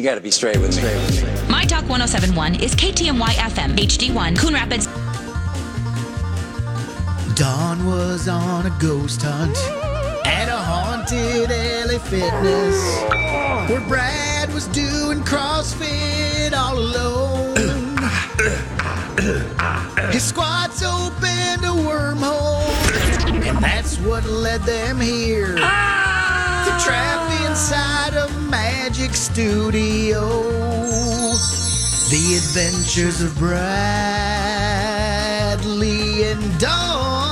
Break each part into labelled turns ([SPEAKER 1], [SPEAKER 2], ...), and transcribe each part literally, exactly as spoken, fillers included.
[SPEAKER 1] got to be straight with me.
[SPEAKER 2] My Talk one oh seven point one is K T M Y F M, H D one, Coon Rapids.
[SPEAKER 3] Dawn was on a ghost hunt at a haunted L A Fitness where Brad was doing CrossFit all alone. His squats opened a wormhole, and that's what led them here. The trap inside a magic studio. The adventures of Bradley and Dawn.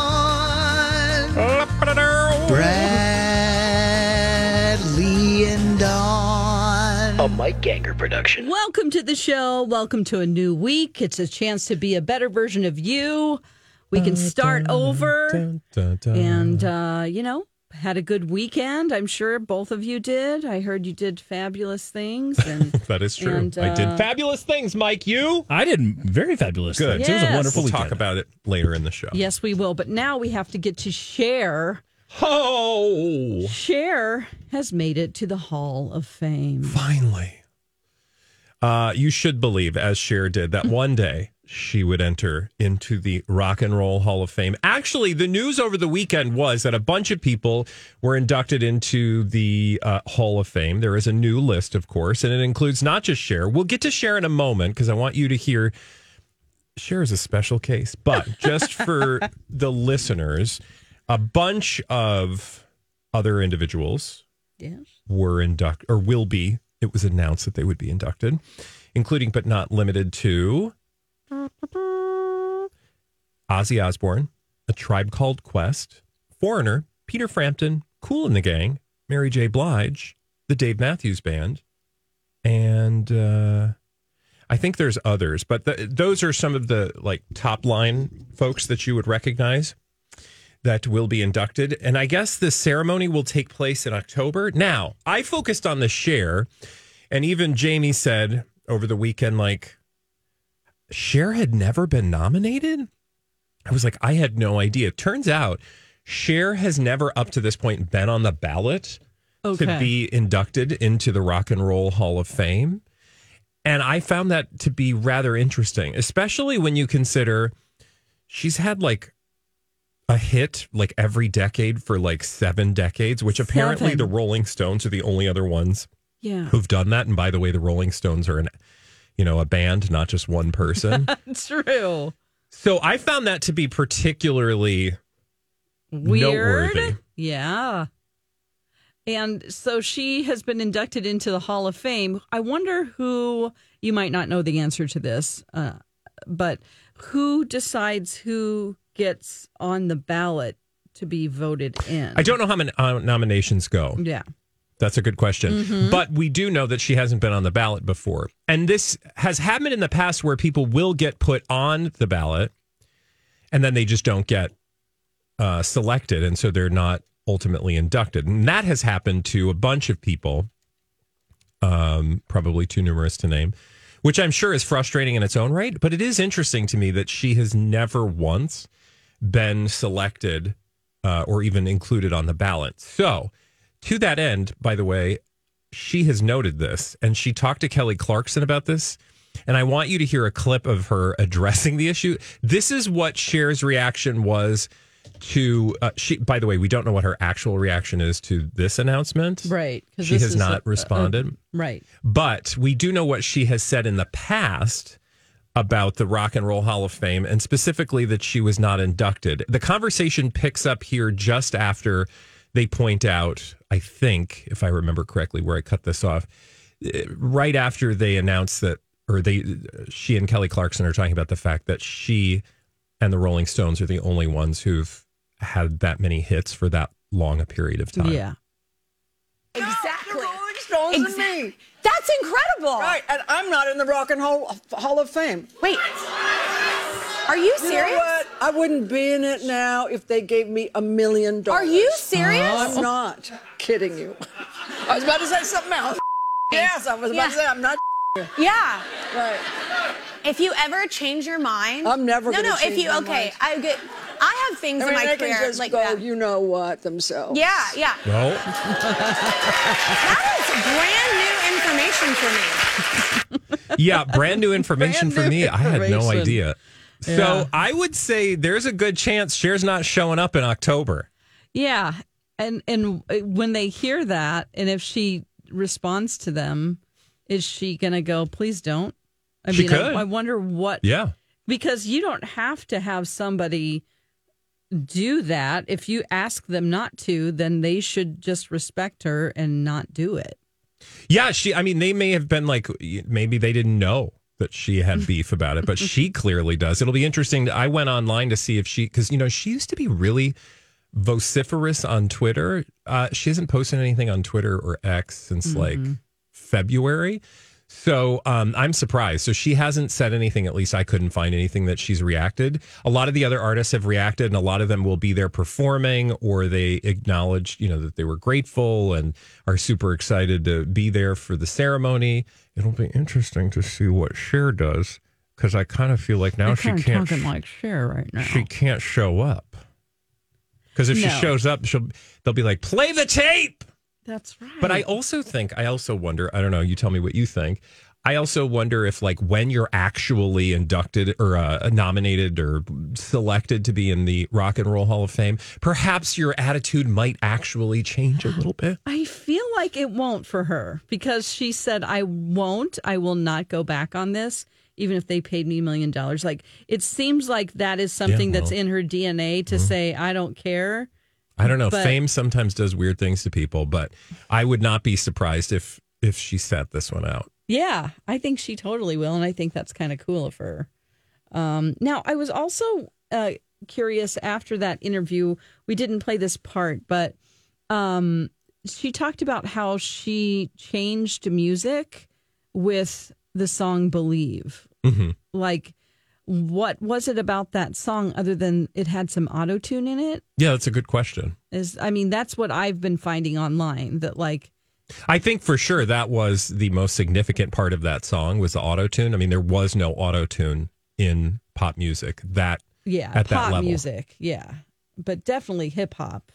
[SPEAKER 3] Bradley and Dawn.
[SPEAKER 4] A Mike Ganger production.
[SPEAKER 5] Welcome to the show. Welcome to a new week. It's a chance to be a better version of you. We can start over.
[SPEAKER 6] Dun, dun, dun.
[SPEAKER 5] And, uh, you know, had a good weekend. I'm sure both of you did. I heard you did fabulous things. And
[SPEAKER 6] that is true.
[SPEAKER 5] and, uh,
[SPEAKER 6] I did fabulous things, Mike. You?
[SPEAKER 7] I did very fabulous
[SPEAKER 6] Good.
[SPEAKER 7] things. It was a
[SPEAKER 5] Yes.
[SPEAKER 7] wonderful
[SPEAKER 6] We'll
[SPEAKER 7] weekend.
[SPEAKER 6] talk about it later in the show.
[SPEAKER 5] Yes, we will. But now we have to get to Cher.
[SPEAKER 6] Oh,
[SPEAKER 5] Cher has made it to the Hall of Fame.
[SPEAKER 6] finally. Uh, you should believe, as Cher did, that one day she would enter into the Rock and Roll Hall of Fame. Actually, the news over the weekend was that a bunch of people were inducted into the uh, Hall of Fame. There is a new list, of course, and it includes not just Cher. We'll get to Cher in a moment because I want you to hear Cher is a special case. But just for the listeners, a bunch of other individuals
[SPEAKER 5] Yes.
[SPEAKER 6] were inducted or will be. It was announced that they would be inducted, including but not limited to Ozzy Osbourne, A Tribe Called Quest, Foreigner, Peter Frampton, Kool and the Gang, Mary J. Blige, the Dave Matthews Band, and uh, I think there's others, but the, those are some of the like top line folks that you would recognize that will be inducted. And I guess the ceremony will take place in October. Now, I focused on the Cher, and even Jamie said over the weekend, like, Cher had never been nominated? I was like, I had no idea. Turns out, Cher has never up to this point been on the ballot
[SPEAKER 5] Okay.
[SPEAKER 6] to be inducted into the Rock and Roll Hall of Fame. And I found that to be rather interesting, especially when you consider she's had like a hit like every decade for like seven decades, which apparently
[SPEAKER 5] Seven.
[SPEAKER 6] the Rolling Stones are the only other ones
[SPEAKER 5] Yeah.
[SPEAKER 6] who've done that. And by the way, the Rolling Stones are an, you know, a band, not just one person.
[SPEAKER 5] True.
[SPEAKER 6] So I found that to be particularly
[SPEAKER 5] Weird.
[SPEAKER 6] noteworthy.
[SPEAKER 5] Yeah. And so she has been inducted into the Hall of Fame. I wonder who, you might not know the answer to this, uh, but who decides who gets on the ballot to be voted in?
[SPEAKER 6] I don't know how many uh, nominations go.
[SPEAKER 5] Yeah.
[SPEAKER 6] That's a good question.
[SPEAKER 5] Mm-hmm.
[SPEAKER 6] But we do know that she hasn't been on the ballot before. And this has happened in the past where people will get put on the ballot and then they just don't get uh, selected. And so they're not ultimately inducted. And that has happened to a bunch of people, um, probably too numerous to name, which I'm sure is frustrating in its own right. But it is interesting to me that she has never once been selected uh, or even included on the ballot. So to that end, by the way, she has noted this and she talked to Kelly Clarkson about this. And I want you to hear a clip of her addressing the issue. This is what Cher's reaction was to, uh, she, by the way, we don't know what her actual reaction is to this announcement.
[SPEAKER 5] Right. 'cause
[SPEAKER 6] She
[SPEAKER 5] this
[SPEAKER 6] has
[SPEAKER 5] is
[SPEAKER 6] not
[SPEAKER 5] a-
[SPEAKER 6] responded.
[SPEAKER 5] a- right.
[SPEAKER 6] But we do know what she has said in the past about the Rock and Roll Hall of Fame, and specifically that she was not inducted. The conversation picks up here just after they point out, I think, if I remember correctly, where I cut this off, right after they announce that, or they, she and Kelly Clarkson are talking about the fact that she and the Rolling Stones are the only ones who've had that many hits for that long a period of time.
[SPEAKER 5] Yeah.
[SPEAKER 8] Exactly.
[SPEAKER 9] The Rolling Stones
[SPEAKER 8] Exactly.
[SPEAKER 9] and me.
[SPEAKER 8] That's incredible.
[SPEAKER 9] Right, and I'm not in the Rock and Roll Hall of Fame.
[SPEAKER 8] Wait. Are you
[SPEAKER 9] You
[SPEAKER 8] serious?
[SPEAKER 9] know what? I wouldn't be in it now if they gave me a million dollars.
[SPEAKER 8] Are you serious?
[SPEAKER 9] I'm not kidding you. I was about to say something else. Yes, I was about
[SPEAKER 8] Yeah.
[SPEAKER 9] to say I'm not.
[SPEAKER 8] Yeah.
[SPEAKER 9] Right.
[SPEAKER 8] If you ever change your mind,
[SPEAKER 9] I'm never
[SPEAKER 8] No,
[SPEAKER 9] gonna
[SPEAKER 8] no. If
[SPEAKER 9] change
[SPEAKER 8] you
[SPEAKER 9] my
[SPEAKER 8] okay,
[SPEAKER 9] mind.
[SPEAKER 8] I get. I have things
[SPEAKER 9] I
[SPEAKER 8] in
[SPEAKER 9] mean,
[SPEAKER 8] my
[SPEAKER 9] they
[SPEAKER 8] career
[SPEAKER 9] can just
[SPEAKER 8] like
[SPEAKER 9] go,
[SPEAKER 8] that.
[SPEAKER 9] you know what, themselves.
[SPEAKER 8] Yeah, yeah.
[SPEAKER 6] Well,
[SPEAKER 8] That is brand new information information for me.
[SPEAKER 6] Yeah, brand new information
[SPEAKER 5] Brand
[SPEAKER 6] for
[SPEAKER 5] new
[SPEAKER 6] me. I had no
[SPEAKER 5] information.
[SPEAKER 6] idea.
[SPEAKER 5] Yeah.
[SPEAKER 6] So I would say there's a good chance Cher's not showing up in October.
[SPEAKER 5] Yeah, and and when they hear that, and if she responds to them, is she going to go, please don't? I
[SPEAKER 6] She
[SPEAKER 5] mean,
[SPEAKER 6] could.
[SPEAKER 5] I, I wonder what.
[SPEAKER 6] Yeah.
[SPEAKER 5] Because you don't have to have somebody do that. If you ask them not to, then they should just respect her and not do it.
[SPEAKER 6] Yeah, she, I mean, they may have been like, maybe they didn't know that she had beef about it, but she clearly does. It'll be interesting. I went online to see if she, because, you know, she used to be really vociferous on Twitter. Uh, she hasn't posted anything on Twitter or X since like February. So um, I'm surprised. So she hasn't said anything. At least I couldn't find anything that she's reacted. A lot of the other artists have reacted, and a lot of them will be there performing, or they acknowledged, you know, that they were grateful and are super excited to be there for the ceremony. It'll be interesting to see what Cher does, because I kind of feel like now
[SPEAKER 5] They're
[SPEAKER 6] she
[SPEAKER 5] kinda
[SPEAKER 6] can't.
[SPEAKER 5] talking like Cher right now.
[SPEAKER 6] She can't show up, because if she
[SPEAKER 5] No.
[SPEAKER 6] shows up, she'll they'll be like, play the tape.
[SPEAKER 5] That's right.
[SPEAKER 6] But I also think, I also wonder, I don't know, you tell me what you think. I also wonder if, like, when you're actually inducted or uh, nominated or selected to be in the Rock and Roll Hall of Fame, perhaps your attitude might actually change a little bit.
[SPEAKER 5] I feel like it won't for her, because she said, I won't, I will not go back on this, even if they paid me a million dollars. Like, it seems like that is something
[SPEAKER 6] Yeah, well,
[SPEAKER 5] that's in her D N A to say, I don't care.
[SPEAKER 6] I don't know.
[SPEAKER 5] But-
[SPEAKER 6] Fame sometimes does weird things to people, but I would not be surprised if if she sat this one out.
[SPEAKER 5] Yeah, I think she totally will. And I think that's kind of cool of her. Um, now, I was also uh, curious after that interview. We didn't play this part, but um, she talked about how she changed music with the song Believe.
[SPEAKER 6] Mm-hmm.
[SPEAKER 5] Like, what was it about that song other than it had some auto tune in it?
[SPEAKER 6] Yeah, that's a good question.
[SPEAKER 5] Is I mean, that's what I've been finding online, that like,
[SPEAKER 6] I think for sure that was the most significant part of that song was the auto tune. I mean, there was no auto tune in pop music that
[SPEAKER 5] yeah,
[SPEAKER 6] at that
[SPEAKER 5] pop
[SPEAKER 6] level.
[SPEAKER 5] music. Yeah. But definitely hip hop.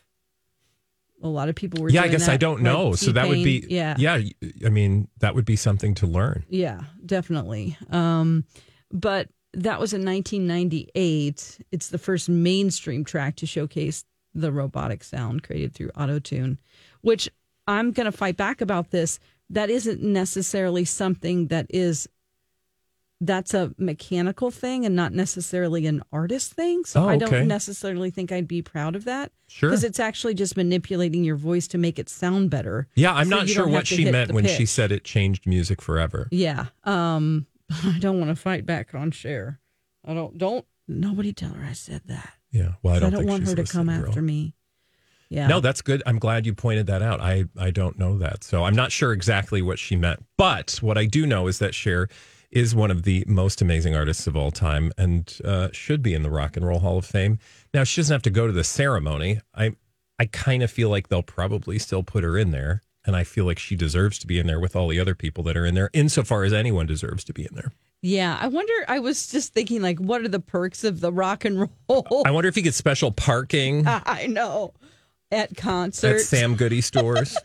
[SPEAKER 5] A lot of people were
[SPEAKER 6] Yeah, I
[SPEAKER 5] doing
[SPEAKER 6] guess
[SPEAKER 5] that,
[SPEAKER 6] I don't
[SPEAKER 5] like
[SPEAKER 6] know. So that would be,
[SPEAKER 5] T-Pain. yeah.
[SPEAKER 6] yeah. I mean, that would be something to learn.
[SPEAKER 5] Yeah, definitely. Um, but that was in nineteen ninety-eight. It's the first mainstream track to showcase the robotic sound created through autotune, which I'm going to fight back about this. That isn't necessarily something that is, that's a mechanical thing and not necessarily an artist thing. So
[SPEAKER 6] Oh,
[SPEAKER 5] I
[SPEAKER 6] okay.
[SPEAKER 5] don't necessarily think I'd be proud of that.
[SPEAKER 6] Sure.
[SPEAKER 5] Because it's actually just manipulating your voice to make it sound better.
[SPEAKER 6] Yeah, I'm
[SPEAKER 5] So
[SPEAKER 6] not
[SPEAKER 5] you
[SPEAKER 6] sure
[SPEAKER 5] don't
[SPEAKER 6] what
[SPEAKER 5] have to
[SPEAKER 6] she
[SPEAKER 5] hit
[SPEAKER 6] meant
[SPEAKER 5] the
[SPEAKER 6] when she
[SPEAKER 5] pitch.
[SPEAKER 6] said it changed music forever.
[SPEAKER 5] Yeah. Um, I don't want to fight back on Cher. I don't, don't, nobody tell her I said that.
[SPEAKER 6] Yeah. Well, I
[SPEAKER 5] 'Cause
[SPEAKER 6] don't,
[SPEAKER 5] I don't
[SPEAKER 6] think
[SPEAKER 5] want
[SPEAKER 6] she's
[SPEAKER 5] her to come
[SPEAKER 6] listening, girl.
[SPEAKER 5] after me. Yeah.
[SPEAKER 6] No, that's good. I'm glad you pointed that out. I, I don't know that. So I'm not sure exactly what she meant. But what I do know is that Cher is one of the most amazing artists of all time and uh, should be in the Rock and Roll Hall of Fame. Now, she doesn't have to go to the ceremony. I, I kind of feel like they'll probably still put her in there. And I feel like she deserves to be in there with all the other people that are in there, insofar as anyone deserves to be in there.
[SPEAKER 5] Yeah. I wonder, I was just thinking, like, what are the perks of the rock and roll?
[SPEAKER 6] I wonder if you get special parking
[SPEAKER 5] I know. At
[SPEAKER 6] at
[SPEAKER 5] concerts.
[SPEAKER 6] Sam Goody stores.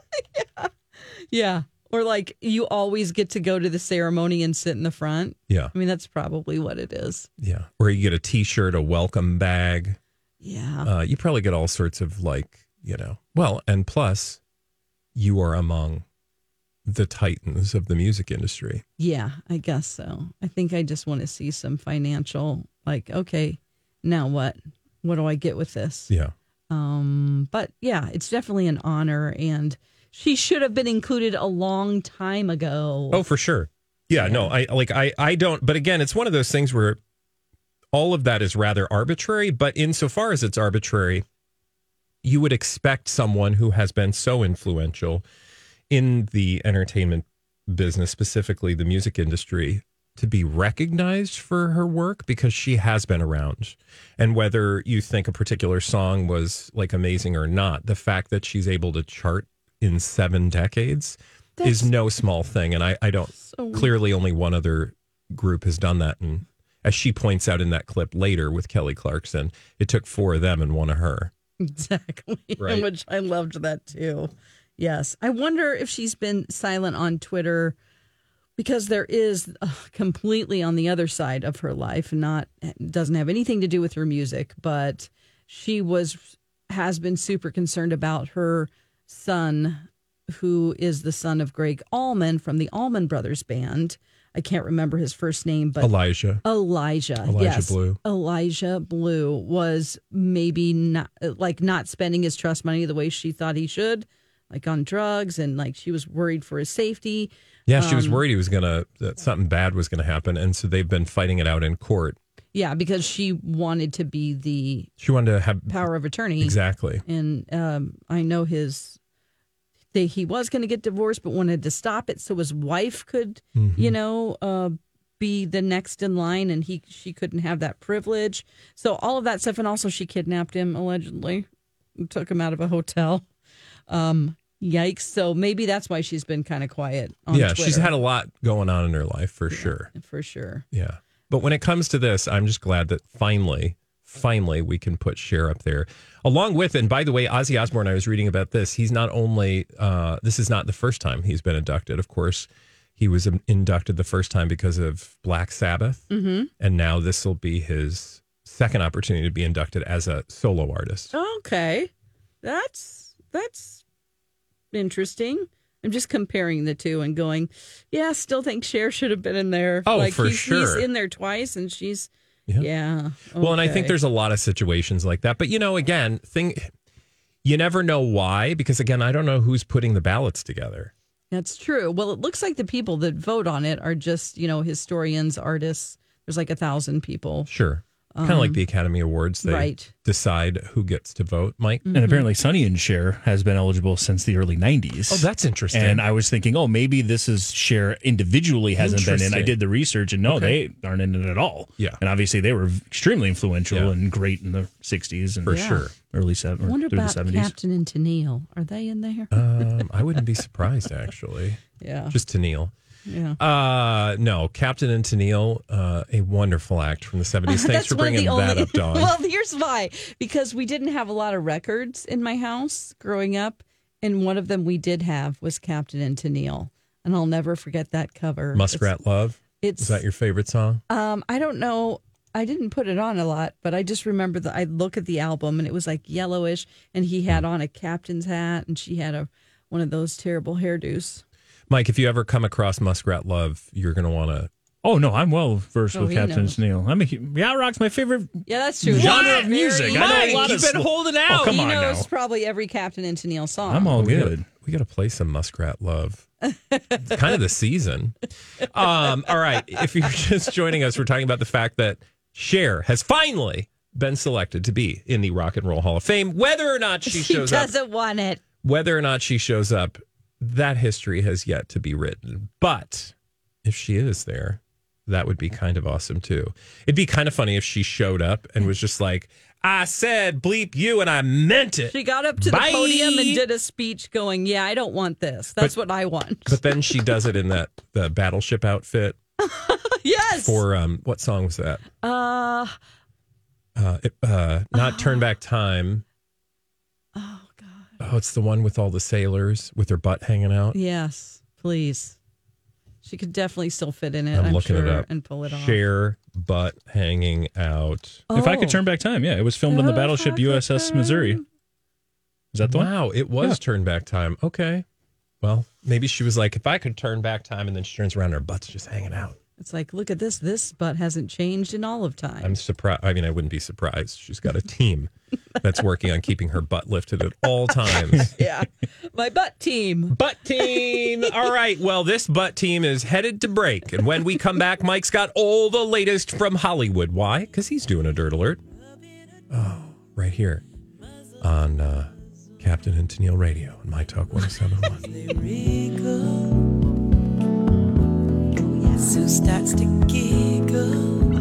[SPEAKER 5] Yeah. Or like you always get to go to the ceremony and sit in the front.
[SPEAKER 6] Yeah.
[SPEAKER 5] I mean, that's probably what it is.
[SPEAKER 6] Yeah. Or you get a T-shirt, a welcome bag.
[SPEAKER 5] Yeah.
[SPEAKER 6] Uh, you probably get all sorts of like, you know, well, and plus you are among the titans of the music industry.
[SPEAKER 5] Yeah, I guess so. I think I just want to see some financial, like, okay, now what? What do I get with this?
[SPEAKER 6] Yeah.
[SPEAKER 5] Um, but yeah, it's definitely an honor, and she should have been included a long time ago.
[SPEAKER 6] Oh, for sure. Yeah, no, I like, I, I don't, but again, it's one of those things where all of that is rather arbitrary, but insofar as it's arbitrary, you would expect someone who has been so influential in the entertainment business, specifically the music industry, to be recognized for her work because she has been around. And whether you think a particular song was like amazing or not, the fact that she's able to chart in seven decades is no small thing. And I, I don't,
[SPEAKER 5] So-
[SPEAKER 6] clearly only one other group has done that. And as she points out in that clip later with Kelly Clarkson, it took four of them and one of her.
[SPEAKER 5] Exactly.
[SPEAKER 6] Right.
[SPEAKER 5] Which I loved that too. Yes. I wonder if she's been silent on Twitter because there is uh, completely on the other side of her life, not doesn't have anything to do with her music, but she was has been super concerned about her son, who is the son of Greg Allman from the Allman Brothers Band. I can't remember his first name, but
[SPEAKER 6] Elijah.
[SPEAKER 5] Elijah.
[SPEAKER 6] Elijah
[SPEAKER 5] yes.
[SPEAKER 6] Blue.
[SPEAKER 5] Elijah Blue was maybe not like not spending his trust money the way she thought he should, like on drugs, and like she was worried for his safety.
[SPEAKER 6] Yeah, she was
[SPEAKER 5] Um,
[SPEAKER 6] worried he was gonna that something bad was gonna happen, and so they've been fighting it out in court.
[SPEAKER 5] Yeah, because she wanted to be the
[SPEAKER 6] She wanted to have
[SPEAKER 5] power of attorney.
[SPEAKER 6] exactly.
[SPEAKER 5] And um, I know his. They, he was going to get divorced, but wanted to stop it so his wife could,
[SPEAKER 6] Mm-hmm.
[SPEAKER 5] you know, uh, be the next in line, and he she couldn't have that privilege. So all of that stuff, and also she kidnapped him allegedly, and took him out of a hotel. Um, yikes! So maybe that's why she's been kind of quiet on
[SPEAKER 6] Yeah,
[SPEAKER 5] Twitter.
[SPEAKER 6] she's had a lot going on in her life for sure.
[SPEAKER 5] for sure.
[SPEAKER 6] Yeah. But when it comes to this, I'm just glad that finally, finally, we can put Cher up there. Along with, and by the way, Ozzy Osbourne, I was reading about this. He's not only, uh, this is not the first time he's been inducted. Of course, he was inducted the first time because of Black Sabbath. Mm-hmm. And now this will be his second opportunity to be inducted as a solo artist.
[SPEAKER 5] Okay, that's that's interesting. I'm just comparing the two and going, yeah, still think Cher should have been in there.
[SPEAKER 6] Oh,
[SPEAKER 5] like
[SPEAKER 6] for
[SPEAKER 5] he's,
[SPEAKER 6] sure.
[SPEAKER 5] He's in there twice, and she's
[SPEAKER 6] Yeah.
[SPEAKER 5] yeah.
[SPEAKER 6] Well, and I think
[SPEAKER 5] okay.
[SPEAKER 6] there's a lot of situations like that. But, you know, again, thing, you never know why, because, again, I don't know who's putting the ballots together.
[SPEAKER 5] That's true. Well, it looks like the people that vote on it are just, you know, historians, artists. There's like a thousand people.
[SPEAKER 6] Sure. Kind of like the Academy Awards. They
[SPEAKER 5] right.
[SPEAKER 6] decide who gets to vote, Mike.
[SPEAKER 8] And apparently Sonny and Cher has been eligible since the early nineties.
[SPEAKER 6] Oh, that's interesting.
[SPEAKER 8] And I was thinking, oh, maybe this is Cher individually hasn't been in. I
[SPEAKER 6] Interesting.
[SPEAKER 8] did the research, and no,
[SPEAKER 6] Okay.
[SPEAKER 8] they aren't in it at all.
[SPEAKER 6] Yeah.
[SPEAKER 8] And obviously they were extremely influential
[SPEAKER 6] Yeah.
[SPEAKER 8] and great in the sixties and
[SPEAKER 6] For
[SPEAKER 5] Yeah.
[SPEAKER 6] sure.
[SPEAKER 8] early
[SPEAKER 5] I
[SPEAKER 8] seven,
[SPEAKER 5] wonder
[SPEAKER 8] through the
[SPEAKER 5] about
[SPEAKER 8] seventies.
[SPEAKER 5] Captain and Tennille. Are they in there?
[SPEAKER 6] Um, I wouldn't be surprised, actually.
[SPEAKER 5] yeah.
[SPEAKER 6] Just Tennille.
[SPEAKER 5] yeah.
[SPEAKER 6] Uh, no, Captain and Tennille, uh, a wonderful act from the seventies. Thanks
[SPEAKER 5] That's
[SPEAKER 6] for
[SPEAKER 5] one of
[SPEAKER 6] bringing
[SPEAKER 5] the
[SPEAKER 6] that
[SPEAKER 5] only-
[SPEAKER 6] up, Dawn.
[SPEAKER 5] Well, here's why. Because we didn't have a lot of records in my house growing up, and one of them we did have was Captain and Tennille, and I'll never forget that cover.
[SPEAKER 6] Muskrat Love.
[SPEAKER 5] It's,
[SPEAKER 6] Is that your favorite song?
[SPEAKER 5] um, I don't know. I didn't put it on a lot, but I just remember that I look at the album and it was like yellowish, and he had on a captain's hat, and she had a one of those terrible hairdos.
[SPEAKER 6] Mike, if you ever come across Muskrat Love, you're going to want to.
[SPEAKER 8] Oh, no, I'm well versed
[SPEAKER 5] Oh,
[SPEAKER 8] with
[SPEAKER 5] he
[SPEAKER 8] Captain
[SPEAKER 5] knows.
[SPEAKER 8] Tennille. I'm a, hu- Yacht Rock's my favorite
[SPEAKER 5] Yeah, that's true.
[SPEAKER 8] genre
[SPEAKER 5] He's
[SPEAKER 8] of music.
[SPEAKER 5] very-
[SPEAKER 8] I know a
[SPEAKER 6] Mike,
[SPEAKER 8] lot
[SPEAKER 6] you've
[SPEAKER 8] of
[SPEAKER 6] been
[SPEAKER 8] sl-
[SPEAKER 6] holding
[SPEAKER 8] Oh,
[SPEAKER 6] out.
[SPEAKER 8] come
[SPEAKER 5] he
[SPEAKER 8] on
[SPEAKER 5] knows
[SPEAKER 8] now.
[SPEAKER 5] probably every Captain and Tennille song.
[SPEAKER 8] I'm all
[SPEAKER 6] We gotta-
[SPEAKER 8] good.
[SPEAKER 6] We got to play some Muskrat Love. It's kind of the season. Um, all right. If you're just joining us, we're talking about the fact that Cher has finally been selected to be in the Rock and Roll Hall of Fame. Whether or not she,
[SPEAKER 5] she
[SPEAKER 6] shows up,
[SPEAKER 5] doesn't want it.
[SPEAKER 6] whether or not she shows up, that history has yet to be written. But if she is there, that would be kind of awesome too. It'd be kind of funny if she showed up and was just like, I said bleep you and I meant it.
[SPEAKER 5] She got up to
[SPEAKER 6] Bye.
[SPEAKER 5] the podium and did a speech going, yeah, I don't want this. That's what I want.
[SPEAKER 6] But then she does it in that the battleship outfit
[SPEAKER 5] yes.
[SPEAKER 6] for um what song was that?
[SPEAKER 5] uh,
[SPEAKER 6] Uh, it, uh not Turn Back Time.
[SPEAKER 5] oh, God.
[SPEAKER 6] Oh, it's the one with all the sailors with their butt hanging out.
[SPEAKER 5] Yes, please. She could definitely still fit in it,
[SPEAKER 6] I'm
[SPEAKER 5] I'm,
[SPEAKER 6] looking
[SPEAKER 5] sure,
[SPEAKER 6] it up.
[SPEAKER 5] and pull it off.
[SPEAKER 6] Cher butt hanging out.
[SPEAKER 8] If I could
[SPEAKER 5] Oh.
[SPEAKER 8] turn back time, yeah. It was filmed on the
[SPEAKER 5] If
[SPEAKER 8] battleship
[SPEAKER 5] I could
[SPEAKER 8] U S S Missouri.
[SPEAKER 5] turn-
[SPEAKER 8] Is that the one?
[SPEAKER 6] Wow, it was Turn Back Time. Okay. Well, maybe she was like, if I could turn back time, and then she turns around and her butt's just hanging out.
[SPEAKER 5] It's like, look at this. This butt hasn't changed in all of time.
[SPEAKER 6] I'm surprised. I mean, I wouldn't be surprised. She's got a team that's working on keeping her butt lifted at all times.
[SPEAKER 5] yeah. My butt team.
[SPEAKER 6] Butt team. All right. Well, this butt team is headed to break. And when we come back, Mike's got all the latest from Hollywood. Why? Because he's doing a Dirt Alert. Oh, right here on uh, Captain and Tennille Radio on My Talk one oh seven point one.
[SPEAKER 4] Sue starts to giggle.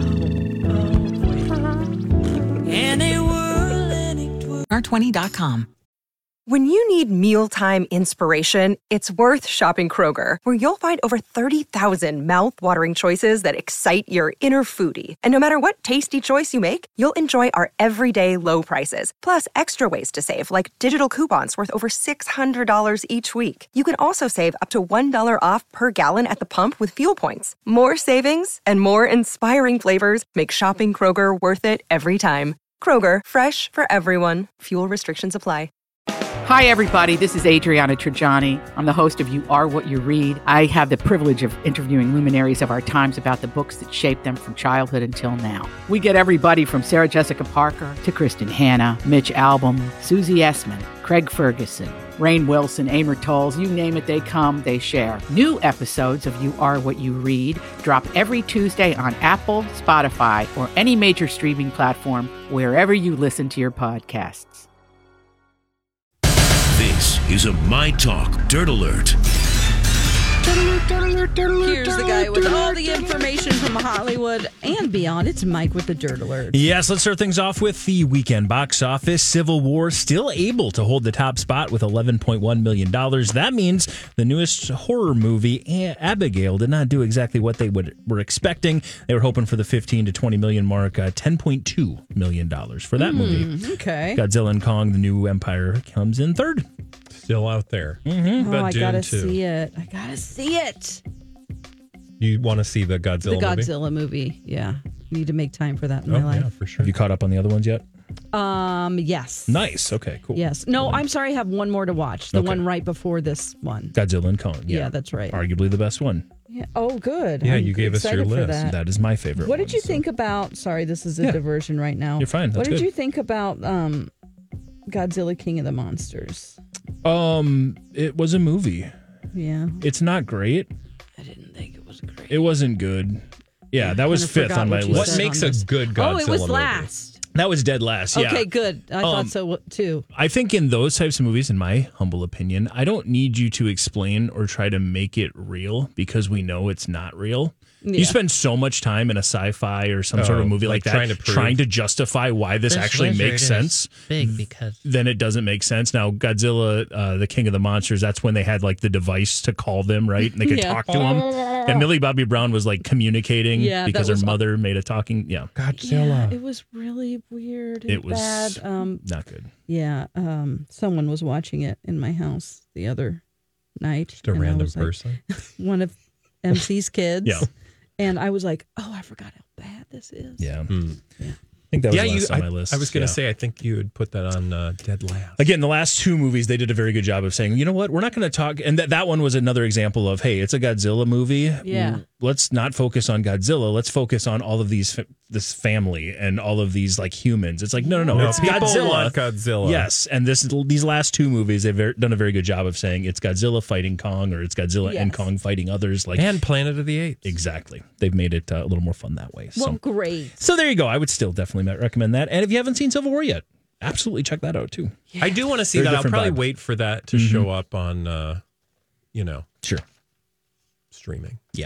[SPEAKER 4] And they whirl and it twirl.
[SPEAKER 2] R twenty dot com.
[SPEAKER 7] When you need mealtime inspiration, it's worth shopping Kroger, where you'll find over thirty thousand mouth-watering choices that excite your inner foodie. And no matter what tasty choice you make, you'll enjoy our everyday low prices, plus extra ways to save, like digital coupons worth over six hundred dollars each week. You can also save up to one dollar off per gallon at the pump with fuel points. More savings and more inspiring flavors make shopping Kroger worth it every time. Kroger, fresh for everyone. Fuel restrictions apply.
[SPEAKER 10] Hi, everybody. This is Adriana Trajani. I'm the host of You Are What You Read. I have the privilege of interviewing luminaries of our times about the books that shaped them from childhood until now. We get everybody from Sarah Jessica Parker to Kristen Hanna, Mitch Albom, Susie Essman, Craig Ferguson, Rainn Wilson, Amor Tolls, you name it, they come, they share. New episodes of You Are What You Read drop every Tuesday on Apple, Spotify, or any major streaming platform wherever you listen to your podcasts.
[SPEAKER 11] This is a My Talk Dirt Alert.
[SPEAKER 5] Here's the guy with all the information from Hollywood and beyond. It's Mike with the Dirt Alert.
[SPEAKER 8] Yes, let's start things off with the weekend box office. Civil War still able to hold the top spot with eleven point one million dollars. That means the newest horror movie, Abigail, did not do exactly what they would, were expecting. They were hoping for the fifteen to twenty million mark, uh, ten point two million dollars for that mm, movie.
[SPEAKER 5] Okay.
[SPEAKER 8] Godzilla and Kong, the New Empire, comes in third.
[SPEAKER 6] Still out there.
[SPEAKER 8] Mm-hmm.
[SPEAKER 5] Oh, I gotta see it. I gotta see it.
[SPEAKER 6] You want to see the Godzilla
[SPEAKER 5] movie? The Godzilla movie? movie, yeah. Need to make time for that in
[SPEAKER 6] oh,
[SPEAKER 5] my life.
[SPEAKER 6] Yeah, for sure.
[SPEAKER 8] Have you caught up on the other ones yet?
[SPEAKER 5] Um, yes.
[SPEAKER 8] Nice. Okay, cool.
[SPEAKER 5] Yes. No, I'm sorry. I have one more to watch. The okay. one right before this one.
[SPEAKER 8] Godzilla and Kong. Yeah,
[SPEAKER 5] yeah that's right.
[SPEAKER 8] Arguably the best one.
[SPEAKER 5] Yeah. Oh, good.
[SPEAKER 6] Yeah,
[SPEAKER 5] I'm
[SPEAKER 6] you gave us your list.
[SPEAKER 5] That.
[SPEAKER 8] that is my favorite.
[SPEAKER 5] What did
[SPEAKER 8] one,
[SPEAKER 5] you
[SPEAKER 8] so.
[SPEAKER 5] think about? Sorry, this is a
[SPEAKER 8] yeah.
[SPEAKER 5] diversion right now.
[SPEAKER 8] You're fine. That's
[SPEAKER 5] what did
[SPEAKER 8] good.
[SPEAKER 5] you think about um, Godzilla King of the Monsters?
[SPEAKER 8] Um, it was a movie.
[SPEAKER 5] Yeah.
[SPEAKER 8] It's not great.
[SPEAKER 5] I didn't think it was great.
[SPEAKER 8] It wasn't good. Yeah, that was fifth on my list.
[SPEAKER 6] What makes a good Godzilla movie?
[SPEAKER 5] Oh, it was last.
[SPEAKER 8] That was dead last, yeah.
[SPEAKER 5] Okay, good. I um, thought so, too.
[SPEAKER 8] I think in those types of movies, in my humble opinion, I don't need you to explain or try to make it real because we know it's not real. Yeah. You spend so much time in a sci-fi or some oh, sort of movie like, like that trying to, trying to justify why this, this actually makes sense.
[SPEAKER 12] Big because
[SPEAKER 8] then it doesn't make sense. Now, Godzilla, uh, the King of the Monsters, that's when they had like the device to call them, right? And they could yeah. talk to him. And Millie Bobby Brown was like communicating yeah, because her mother made a talking. Yeah,
[SPEAKER 6] Godzilla.
[SPEAKER 5] Yeah, it was really weird. And
[SPEAKER 8] it was
[SPEAKER 5] bad. Um,
[SPEAKER 8] not good.
[SPEAKER 5] Yeah, um, someone was watching it in my house the other night.
[SPEAKER 6] Just a random person.
[SPEAKER 5] Like, one of M C's kids.
[SPEAKER 8] Yeah.
[SPEAKER 5] And I was like, oh, I forgot how bad this is.
[SPEAKER 8] Yeah.
[SPEAKER 6] Hmm.
[SPEAKER 5] Yeah.
[SPEAKER 8] I think that was
[SPEAKER 6] yeah,
[SPEAKER 8] last
[SPEAKER 6] you,
[SPEAKER 8] on
[SPEAKER 6] I,
[SPEAKER 8] my list.
[SPEAKER 6] I was going to
[SPEAKER 8] yeah.
[SPEAKER 6] say, I think you would put that on uh, dead last.
[SPEAKER 8] Again, the last two movies, they did a very good job of saying, you know what, we're not going to talk. And that, that one was another example of, hey, it's a Godzilla movie.
[SPEAKER 5] Yeah.
[SPEAKER 8] Let's not focus on Godzilla. Let's focus on all of these, this family and all of these like humans. It's like, no, no, no,
[SPEAKER 6] no
[SPEAKER 8] it's
[SPEAKER 6] people
[SPEAKER 8] Godzilla.
[SPEAKER 6] Want Godzilla.
[SPEAKER 8] Yes. And this these last two movies, they've very, done a very good job of saying it's Godzilla fighting Kong or it's Godzilla yes. and Kong fighting others. Like
[SPEAKER 6] And Planet of the Apes.
[SPEAKER 8] Exactly. They've made it uh, a little more fun that way.
[SPEAKER 5] Well,
[SPEAKER 8] so.
[SPEAKER 5] great.
[SPEAKER 8] So there you go. I would still definitely recommend that. And if you haven't seen Civil War yet, absolutely check that out too.
[SPEAKER 6] Yeah. I do want to see
[SPEAKER 8] Very
[SPEAKER 6] that. I'll probably
[SPEAKER 8] vibe.
[SPEAKER 6] wait for that to mm-hmm. show up on, uh, you know,
[SPEAKER 8] sure,
[SPEAKER 6] streaming.
[SPEAKER 8] Yeah.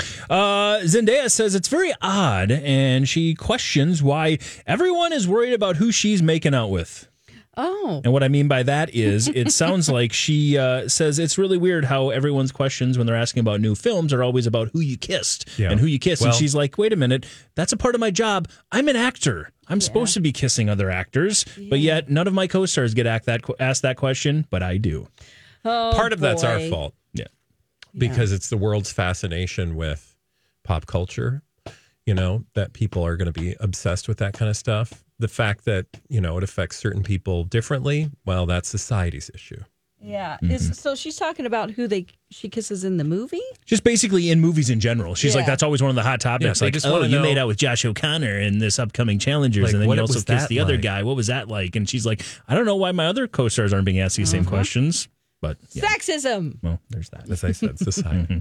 [SPEAKER 8] Uh, Zendaya says it's very odd, and she questions why everyone is worried about who she's making out with.
[SPEAKER 5] Oh.
[SPEAKER 8] And what I mean by that is it sounds like she uh, says it's really weird how everyone's questions when they're asking about new films are always about who you kissed
[SPEAKER 6] yeah.
[SPEAKER 8] and who you kissed.
[SPEAKER 6] Well,
[SPEAKER 8] and she's like, wait a minute, that's a part of my job. I'm an actor. I'm yeah. supposed to be kissing other actors, yeah. but yet none of my co-stars get asked that, asked that question, but I do.
[SPEAKER 5] Oh,
[SPEAKER 6] part of
[SPEAKER 5] boy.
[SPEAKER 6] that's our fault.
[SPEAKER 8] Yeah.
[SPEAKER 6] Because yeah. it's the world's fascination with pop culture, you know, that people are going to be obsessed with that kind of stuff. The fact that, you know, it affects certain people differently, well, that's society's issue.
[SPEAKER 5] Yeah. Mm-hmm. Is, so she's talking about who they she kisses in the movie?
[SPEAKER 8] Just basically in movies in general. She's
[SPEAKER 5] yeah.
[SPEAKER 8] like, that's always one of the hot topics.
[SPEAKER 6] Yeah,
[SPEAKER 8] like,
[SPEAKER 6] just
[SPEAKER 8] oh, you
[SPEAKER 6] know,
[SPEAKER 8] made out with Josh O'Connor in this upcoming Challengers,
[SPEAKER 6] like,
[SPEAKER 8] and then you also kissed the
[SPEAKER 6] like?
[SPEAKER 8] other guy. What was that like? And she's like, I don't know why my other co-stars aren't being asked these uh-huh. same questions. But yeah.
[SPEAKER 5] Sexism.
[SPEAKER 8] Well, there's that.
[SPEAKER 6] As I said, society.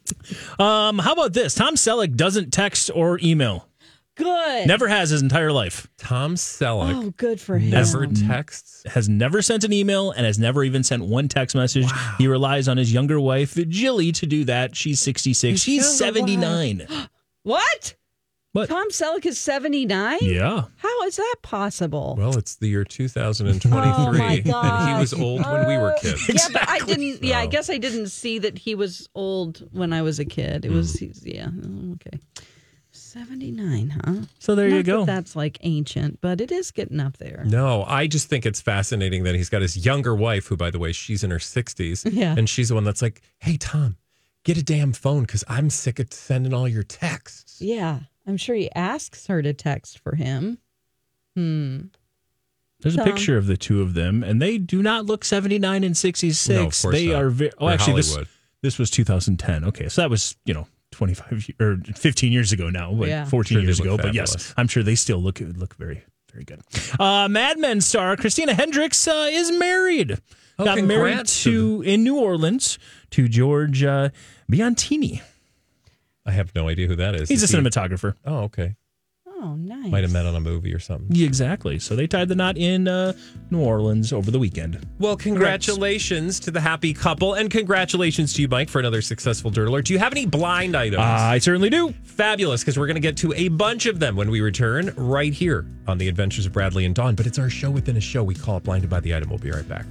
[SPEAKER 8] um, how about this? Tom Selleck doesn't text or email.
[SPEAKER 5] Good.
[SPEAKER 8] Never has his entire life.
[SPEAKER 6] Tom Selleck.
[SPEAKER 5] Oh, good for him.
[SPEAKER 6] Never texts.
[SPEAKER 8] Has never sent an email and has never even sent one text message. Wow. He relies on his younger wife, Jilly, to do that. She's sixty-six. His She's seventy-nine.
[SPEAKER 5] What?
[SPEAKER 8] What?
[SPEAKER 5] Tom Selleck is seventy-nine?
[SPEAKER 8] Yeah.
[SPEAKER 5] How is that possible?
[SPEAKER 6] Well, it's the year two thousand twenty-three,
[SPEAKER 5] Oh, my
[SPEAKER 6] and he was old when we were kids.
[SPEAKER 5] Yeah, but I didn't. Yeah, I guess I didn't see that he was old when I was a kid. It was, he's, yeah, okay, seventy-nine, huh?
[SPEAKER 8] So there
[SPEAKER 5] Not
[SPEAKER 8] you go.
[SPEAKER 5] that that's like ancient, but it is getting up there.
[SPEAKER 6] No, I just think it's fascinating that he's got his younger wife, who, by the way, she's in her sixties,
[SPEAKER 5] Yeah.
[SPEAKER 6] and she's the one that's like, "Hey, Tom, get a damn phone because I'm sick of sending all your texts."
[SPEAKER 5] Yeah, I'm sure he asks her to text for him. Hmm.
[SPEAKER 8] There's a
[SPEAKER 5] Tom.
[SPEAKER 8] picture of the two of them, and they do not look seventy-nine and sixty-six.
[SPEAKER 6] No, of course
[SPEAKER 8] they
[SPEAKER 6] not.
[SPEAKER 8] are very. Oh,
[SPEAKER 6] They're
[SPEAKER 8] actually, this,
[SPEAKER 6] Hollywood.
[SPEAKER 8] this was two thousand ten. Okay, so that was, you know, twenty-five ye- or fifteen years ago now, but
[SPEAKER 5] Yeah.
[SPEAKER 8] fourteen
[SPEAKER 6] Sure, they
[SPEAKER 8] years
[SPEAKER 6] look
[SPEAKER 8] ago. But
[SPEAKER 6] fabulous.
[SPEAKER 8] yes, I'm sure they still look look very, very good. Uh, Mad Men star Christina Hendricks uh, is married.
[SPEAKER 6] Oh,
[SPEAKER 8] Got married
[SPEAKER 6] congrats
[SPEAKER 8] to in New Orleans to George uh, Biantini.
[SPEAKER 6] I have no idea who that is.
[SPEAKER 8] He's
[SPEAKER 6] Is
[SPEAKER 8] a
[SPEAKER 6] he-
[SPEAKER 8] cinematographer.
[SPEAKER 6] Oh, okay.
[SPEAKER 5] Oh, nice.
[SPEAKER 6] Might have met on a movie or something.
[SPEAKER 8] Yeah, exactly. So they tied the knot in uh, New Orleans over the weekend.
[SPEAKER 6] Well, congratulations to the happy couple, and congratulations to you, Mike, for another successful Dirt Alert. Do you have any blind items?
[SPEAKER 8] I certainly do.
[SPEAKER 6] Fabulous, because we're going to get to a bunch of them when we return right here on The Adventures of Bradley and Dawn. But it's our show within a show. We call it Blinded by the Item. We'll be right back.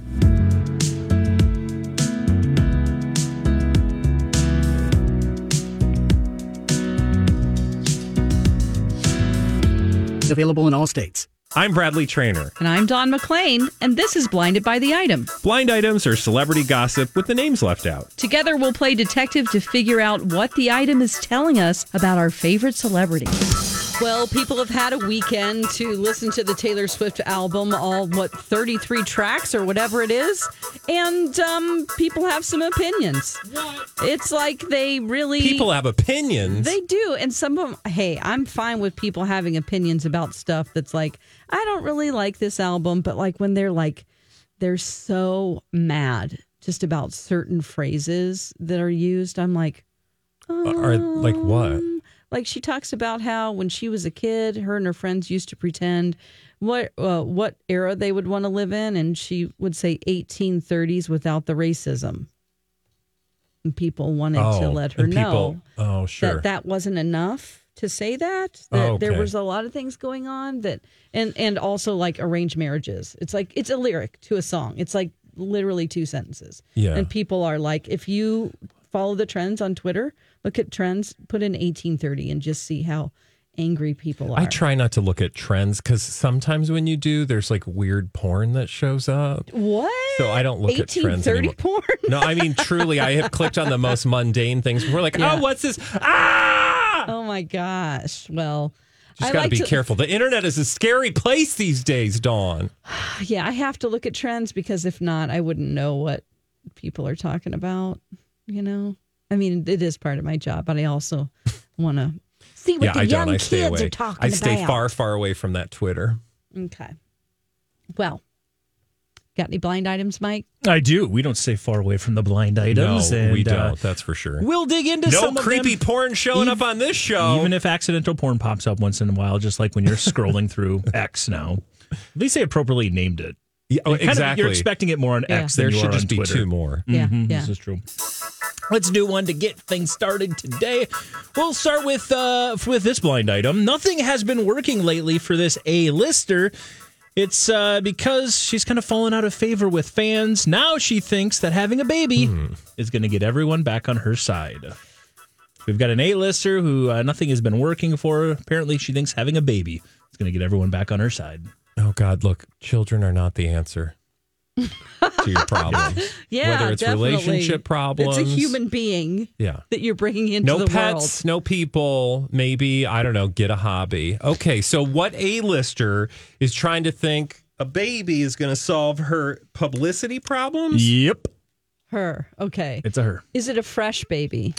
[SPEAKER 12] Available in all states.
[SPEAKER 6] I'm Bradley Trainer.
[SPEAKER 5] And I'm Dawn McClain, and this is Blinded by the Item.
[SPEAKER 6] Blind items are celebrity gossip with the names left out.
[SPEAKER 5] Together, we'll play detective to figure out what the item is telling us about our favorite celebrity. Well, people have had a weekend to listen to the Taylor Swift album, all, what, thirty-three tracks or whatever it is, and um, people have some opinions. What? It's like they really...
[SPEAKER 6] People have opinions.
[SPEAKER 5] They do, and some of them, hey, I'm fine with people having opinions about stuff that's like, I don't really like this album, but like when they're like, they're so mad just about certain phrases that are used, I'm like, um,
[SPEAKER 6] Are like what?
[SPEAKER 5] Like she talks about how when she was a kid, her and her friends used to pretend what uh, what era they would want to live in, and she would say eighteen thirties without the racism. And people wanted
[SPEAKER 6] Oh,
[SPEAKER 5] to let her
[SPEAKER 6] and people-
[SPEAKER 5] know
[SPEAKER 6] oh, sure.
[SPEAKER 5] that that wasn't enough to say that. That
[SPEAKER 6] Oh, okay.
[SPEAKER 5] there was a lot of things going on that, and and also like arranged marriages. It's like it's a lyric to a song. It's like literally two sentences.
[SPEAKER 6] Yeah.
[SPEAKER 5] And people are like, if you follow the trends on Twitter, look at trends, put in eighteen thirty and just see how angry people are.
[SPEAKER 6] I try not to look at trends because sometimes when you do, there's like weird porn that shows up.
[SPEAKER 5] What?
[SPEAKER 6] So I don't look at trends
[SPEAKER 5] eighteen thirty
[SPEAKER 6] anymore.
[SPEAKER 5] porn?
[SPEAKER 6] No, I mean, truly, I have clicked on the most mundane things. We're like,
[SPEAKER 5] Yeah.
[SPEAKER 6] oh, what's this? Ah!
[SPEAKER 5] Oh my gosh. Well,
[SPEAKER 6] Just
[SPEAKER 5] I
[SPEAKER 6] got to
[SPEAKER 5] like
[SPEAKER 6] be
[SPEAKER 5] to-
[SPEAKER 6] careful. The internet is a scary place these days, Dawn.
[SPEAKER 5] Yeah, I have to look at trends because if not, I wouldn't know what people are talking about. You know, I mean, it is part of my job, but I also want to see what
[SPEAKER 6] yeah,
[SPEAKER 5] the
[SPEAKER 6] I
[SPEAKER 5] young
[SPEAKER 6] don't. I stay
[SPEAKER 5] kids
[SPEAKER 6] away.
[SPEAKER 5] are talking
[SPEAKER 6] I stay
[SPEAKER 5] about.
[SPEAKER 6] far, far away from that Twitter.
[SPEAKER 5] Okay. Well, got any blind items, Mike?
[SPEAKER 8] I do. We don't stay far away from the blind items.
[SPEAKER 6] No,
[SPEAKER 8] and,
[SPEAKER 6] we don't.
[SPEAKER 8] uh,
[SPEAKER 6] That's for sure.
[SPEAKER 8] We'll dig into
[SPEAKER 6] no
[SPEAKER 8] some of
[SPEAKER 6] creepy
[SPEAKER 8] them.
[SPEAKER 6] porn showing
[SPEAKER 8] Ev-
[SPEAKER 6] up on this show.
[SPEAKER 8] Even if accidental porn pops up once in a while, just like when you're scrolling through X now. At least they appropriately named it.
[SPEAKER 6] Yeah, oh,
[SPEAKER 8] Kind of-
[SPEAKER 6] exactly.
[SPEAKER 8] you're expecting it more on
[SPEAKER 5] Yeah.
[SPEAKER 8] X than
[SPEAKER 6] There
[SPEAKER 8] you
[SPEAKER 6] should
[SPEAKER 8] are
[SPEAKER 6] just
[SPEAKER 8] on
[SPEAKER 6] be
[SPEAKER 8] Twitter.
[SPEAKER 6] two more.
[SPEAKER 5] Yeah,
[SPEAKER 8] Mhm,
[SPEAKER 5] yeah.
[SPEAKER 8] This is true. Let's do one to get things started today. We'll start with uh, with this blind item. Nothing has been working lately for this A-lister. It's uh, because she's kind of fallen out of favor with fans. Now she thinks that having a baby
[SPEAKER 6] Hmm.
[SPEAKER 8] is going to get everyone back on her side. We've got an A-lister who uh, nothing has been working for her. Apparently, she thinks having a baby is going to get everyone back on her side.
[SPEAKER 6] Oh, God, look, children are not the answer to your problem.
[SPEAKER 5] Yeah,
[SPEAKER 6] Whether it's
[SPEAKER 5] definitely.
[SPEAKER 6] relationship problems.
[SPEAKER 5] It's a human being
[SPEAKER 6] Yeah.
[SPEAKER 5] that you're bringing into
[SPEAKER 6] No
[SPEAKER 5] the
[SPEAKER 6] pets, no people, maybe, I don't know, get a hobby. Okay, so what A-lister is trying to think a baby is going to solve her publicity problems?
[SPEAKER 8] Yep.
[SPEAKER 5] world. Her. Okay.
[SPEAKER 8] It's a her.
[SPEAKER 5] Is it a fresh baby?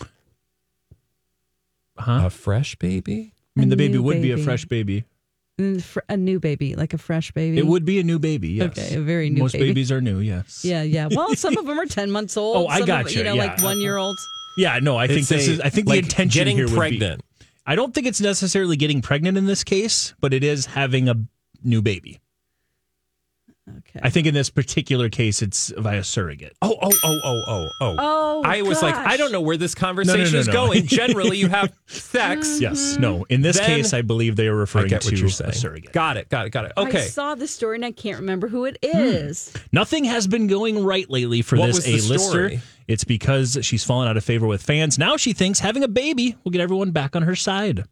[SPEAKER 8] Huh?
[SPEAKER 6] A fresh baby?
[SPEAKER 8] I mean,
[SPEAKER 5] A
[SPEAKER 8] the baby
[SPEAKER 5] new
[SPEAKER 8] would be a
[SPEAKER 5] baby.
[SPEAKER 8] fresh baby.
[SPEAKER 5] Mm, fr- A new baby, like a fresh baby?
[SPEAKER 8] It would be a new baby, yes.
[SPEAKER 5] Okay, a very new
[SPEAKER 8] Most
[SPEAKER 5] baby.
[SPEAKER 8] babies are new, yes.
[SPEAKER 5] Yeah, yeah. Well, some of them are ten months old.
[SPEAKER 8] Oh, I
[SPEAKER 5] some of-
[SPEAKER 8] gotcha,
[SPEAKER 5] You know,
[SPEAKER 8] yeah.
[SPEAKER 5] like one year olds.
[SPEAKER 8] Yeah, no, I think
[SPEAKER 6] It's
[SPEAKER 8] this
[SPEAKER 6] a-
[SPEAKER 8] is. I think
[SPEAKER 6] like
[SPEAKER 8] the intention
[SPEAKER 6] getting
[SPEAKER 8] here would
[SPEAKER 6] pregnant.
[SPEAKER 8] be. I don't think it's necessarily getting pregnant in this case, but it is having a new baby.
[SPEAKER 5] Okay.
[SPEAKER 8] I think in this particular case, it's via surrogate.
[SPEAKER 6] Oh, oh, oh, oh, oh, oh.
[SPEAKER 5] Oh,
[SPEAKER 6] I was like,
[SPEAKER 5] gosh.
[SPEAKER 6] I don't know where this conversation
[SPEAKER 8] No, no, no,
[SPEAKER 6] is
[SPEAKER 8] no.
[SPEAKER 6] going. Generally, you have sex.
[SPEAKER 8] Yes. No. In this
[SPEAKER 6] Then-
[SPEAKER 8] case, I believe they are
[SPEAKER 6] I
[SPEAKER 8] referring
[SPEAKER 6] get what
[SPEAKER 8] to
[SPEAKER 6] you're
[SPEAKER 8] a
[SPEAKER 6] saying.
[SPEAKER 8] surrogate.
[SPEAKER 6] Got it, got it, got it.
[SPEAKER 5] I
[SPEAKER 6] Okay.
[SPEAKER 5] saw the story and I can't remember who it is.
[SPEAKER 8] Nothing has been going right lately for
[SPEAKER 6] What
[SPEAKER 8] this
[SPEAKER 6] was the
[SPEAKER 8] A-lister.
[SPEAKER 6] story?
[SPEAKER 8] It's because she's fallen out of favor with fans. Now she thinks having a baby will get everyone back on her side.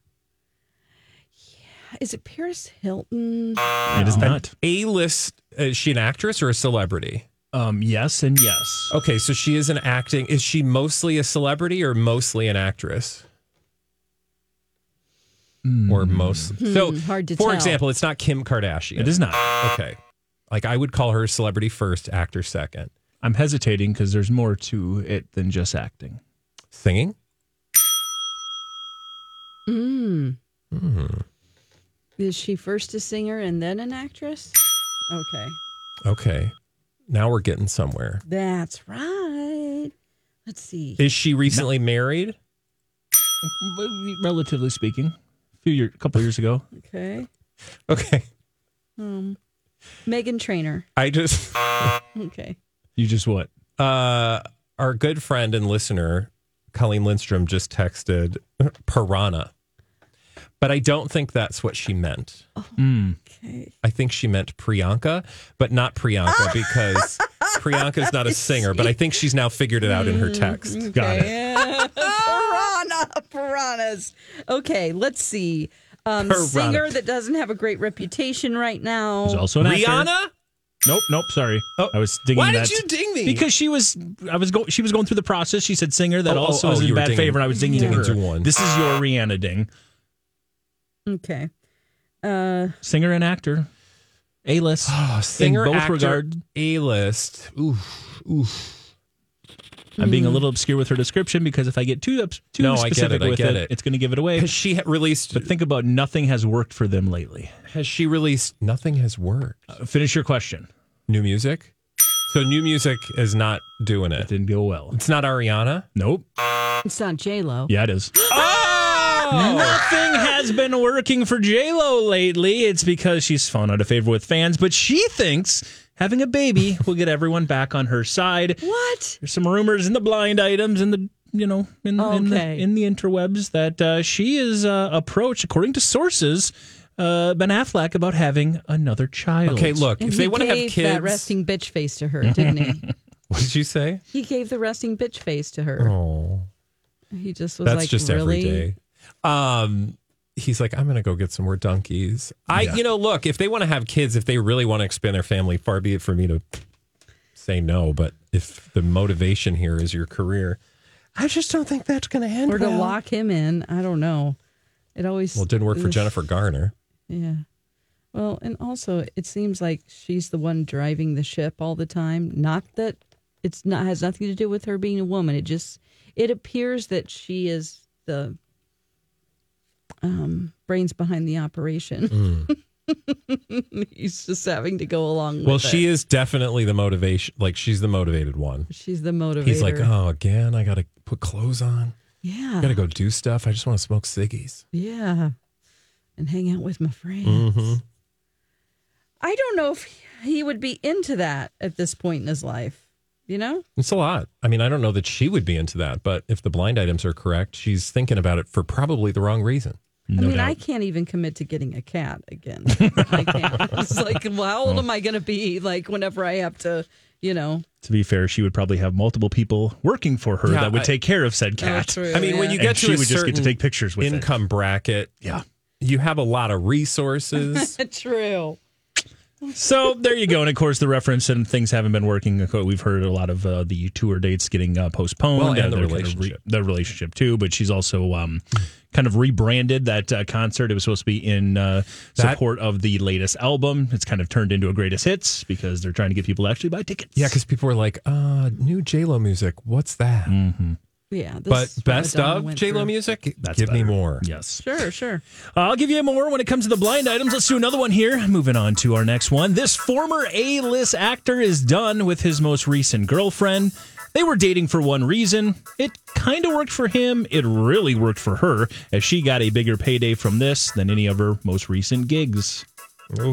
[SPEAKER 5] Is it Paris Hilton?
[SPEAKER 8] It is not.
[SPEAKER 6] A-list, is she an actress or a celebrity?
[SPEAKER 8] Um, yes and yes.
[SPEAKER 6] Okay, so she is an acting. Is she mostly a celebrity or mostly an actress? Or most. So,
[SPEAKER 5] Hmm, hard to
[SPEAKER 6] for
[SPEAKER 5] tell.
[SPEAKER 6] example, it's not Kim Kardashian.
[SPEAKER 8] It is not.
[SPEAKER 6] Okay. Like I would call her celebrity first, actor second.
[SPEAKER 8] I'm hesitating because there's more to it than just acting.
[SPEAKER 6] Singing?
[SPEAKER 5] Mm.
[SPEAKER 6] Mm.
[SPEAKER 5] Is she first a singer and then an actress? Okay.
[SPEAKER 6] Okay. Now we're getting somewhere.
[SPEAKER 5] That's right. Let's see.
[SPEAKER 6] Is she recently married?
[SPEAKER 8] Relatively speaking, a few years, a couple years ago.
[SPEAKER 5] Okay.
[SPEAKER 6] Okay.
[SPEAKER 5] Um, Megan Trainor.
[SPEAKER 6] I just
[SPEAKER 5] Okay.
[SPEAKER 8] You just what?
[SPEAKER 6] uh our good friend and listener, Colleen Lindstrom, just texted piranha. But I don't think that's what she meant.
[SPEAKER 8] Mm.
[SPEAKER 5] Okay.
[SPEAKER 6] I think she meant Priyanka, but not Priyanka because Priyanka's not a singer, but I think she's now figured it out in her text.
[SPEAKER 8] Got it.
[SPEAKER 5] Yeah. Piranha. Piranhas. Okay, let's see. Um,
[SPEAKER 6] Piranha.
[SPEAKER 5] singer that doesn't have a great reputation right now.
[SPEAKER 8] There's also an actor.
[SPEAKER 6] Rihanna?
[SPEAKER 8] Nope, nope. Sorry,
[SPEAKER 6] Oh,
[SPEAKER 8] I was digging
[SPEAKER 6] why
[SPEAKER 8] that.
[SPEAKER 6] did you ding me?
[SPEAKER 8] Because she was, I was going. She was going through the process. She said singer that
[SPEAKER 6] Oh, oh,
[SPEAKER 8] also
[SPEAKER 6] oh,
[SPEAKER 8] is
[SPEAKER 6] you
[SPEAKER 8] in
[SPEAKER 6] were
[SPEAKER 8] bad
[SPEAKER 6] dinging-
[SPEAKER 8] favor, and I was dinging
[SPEAKER 6] dinging
[SPEAKER 8] her.
[SPEAKER 6] to one.
[SPEAKER 8] This is your Rihanna ding.
[SPEAKER 5] Okay. Uh,
[SPEAKER 8] Singer and actor, A list.
[SPEAKER 6] Oh, singer,
[SPEAKER 8] in both
[SPEAKER 6] actor,
[SPEAKER 8] regard.
[SPEAKER 6] A-list. Oof, oof.
[SPEAKER 8] I'm being a little obscure with her description because if I get too ups- too
[SPEAKER 6] No, I get
[SPEAKER 8] specific
[SPEAKER 6] it, I
[SPEAKER 8] with
[SPEAKER 6] get
[SPEAKER 8] it,
[SPEAKER 6] it.
[SPEAKER 8] it's going to give it away.
[SPEAKER 6] Has she ha- released?
[SPEAKER 8] But think about nothing has worked for them lately.
[SPEAKER 6] Has she released? Nothing has worked.
[SPEAKER 8] Uh, finish your question.
[SPEAKER 6] New music. So new music is not doing
[SPEAKER 8] It
[SPEAKER 6] it.
[SPEAKER 8] didn't go well.
[SPEAKER 6] It's not Ariana.
[SPEAKER 8] Nope.
[SPEAKER 5] it's not J Lo.
[SPEAKER 8] Yeah, it is.
[SPEAKER 6] Oh,
[SPEAKER 8] Nothing has been working for J-Lo lately. It's because she's fallen out of favor with fans, but she thinks having a baby will get everyone back on her side.
[SPEAKER 5] What?
[SPEAKER 8] There's some rumors in the blind items in the you know in, in, the,
[SPEAKER 5] Okay.
[SPEAKER 8] in the interwebs that uh, she is uh, approached, according to sources, uh, Ben Affleck about having another child.
[SPEAKER 6] okay. Look,
[SPEAKER 5] And
[SPEAKER 6] if
[SPEAKER 5] he
[SPEAKER 6] they want to have
[SPEAKER 5] gave
[SPEAKER 6] kids,
[SPEAKER 5] that resting bitch face to her, didn't he?
[SPEAKER 6] what did you say?
[SPEAKER 5] He gave the resting bitch face to her.
[SPEAKER 6] Oh,
[SPEAKER 5] He just was
[SPEAKER 6] that's
[SPEAKER 5] like,
[SPEAKER 6] just
[SPEAKER 5] really?
[SPEAKER 6] every day. Um, he's like, I'm gonna go get some more donkeys. I,
[SPEAKER 8] Yeah.
[SPEAKER 6] you know, look, if they want to have kids, if they really want to expand their family, far be it for me to say no. But if the motivation here is your career, I just don't think that's going to end
[SPEAKER 5] Or to
[SPEAKER 6] well.
[SPEAKER 5] lock him in. I don't know. It always.
[SPEAKER 6] Well, it didn't work for
[SPEAKER 5] Ugh.
[SPEAKER 6] Jennifer Garner.
[SPEAKER 5] Yeah. Well, and also it seems like she's the one driving the ship all the time. Not that it's not has nothing to do with her being a woman. It just it appears that she is the um, brains behind the operation. He's just having to go along with
[SPEAKER 6] Well,
[SPEAKER 5] it.
[SPEAKER 6] she is definitely the motivation. Like, she's the motivated one.
[SPEAKER 5] She's the motivator.
[SPEAKER 6] He's like, oh, again, I got to put clothes on.
[SPEAKER 5] yeah.
[SPEAKER 6] Got to go do stuff. I just want to smoke ciggies.
[SPEAKER 5] Yeah. And hang out with my friends.
[SPEAKER 6] Mm-hmm.
[SPEAKER 5] I don't know if he would be into that at this point in his life. You know?
[SPEAKER 6] It's a lot. I mean, I don't know that she would be into that, but if the blind items are correct, she's thinking about it for probably the wrong reason.
[SPEAKER 8] No
[SPEAKER 5] I mean,
[SPEAKER 8] doubt.
[SPEAKER 5] I can't even commit to getting a cat again. I can't. It's like, well, how old am I going to be? Like, whenever I have to, you know.
[SPEAKER 8] To be fair, she would probably have multiple people working for her
[SPEAKER 6] Yeah,
[SPEAKER 8] that would
[SPEAKER 6] I-
[SPEAKER 8] take care of said cat.
[SPEAKER 5] Oh, true.
[SPEAKER 6] I mean, when
[SPEAKER 5] Yeah.
[SPEAKER 6] you get
[SPEAKER 8] And
[SPEAKER 6] to
[SPEAKER 8] she
[SPEAKER 6] a
[SPEAKER 8] would just get to
[SPEAKER 6] certain
[SPEAKER 8] take pictures with it.
[SPEAKER 6] income bracket,
[SPEAKER 8] Yeah.
[SPEAKER 6] you have a lot of resources.
[SPEAKER 5] True.
[SPEAKER 8] So there you go. And of course, the reference and things haven't been working. We've heard a lot of uh, the tour dates getting uh, postponed.
[SPEAKER 6] Well, and
[SPEAKER 8] Uh,
[SPEAKER 6] the
[SPEAKER 8] they're kind of
[SPEAKER 6] relationship.
[SPEAKER 8] the relationship, too. But she's also um, kind of rebranded that uh, concert. It was supposed to be in uh,
[SPEAKER 6] That-
[SPEAKER 8] support of the latest album. It's kind of turned into a greatest hits because they're trying to get people to actually buy tickets.
[SPEAKER 6] Yeah, because people were like, uh, new J-Lo music. What's that?
[SPEAKER 8] Mm-hmm.
[SPEAKER 5] Yeah. This
[SPEAKER 6] But
[SPEAKER 5] is what
[SPEAKER 6] best
[SPEAKER 5] Madonna
[SPEAKER 6] of
[SPEAKER 5] went
[SPEAKER 6] J-Lo
[SPEAKER 5] through.
[SPEAKER 6] music?
[SPEAKER 8] That's
[SPEAKER 6] Give me
[SPEAKER 8] better.
[SPEAKER 6] more.
[SPEAKER 8] Yes.
[SPEAKER 5] Sure, sure.
[SPEAKER 8] I'll give you more when it comes to the blind items. Let's do another one here. Moving on to our next one. This former A-list actor is done with his most recent girlfriend. They were dating for one reason. It kind of worked for him. It really worked for her, as she got a bigger payday from this than any of her most recent gigs.
[SPEAKER 6] Oof.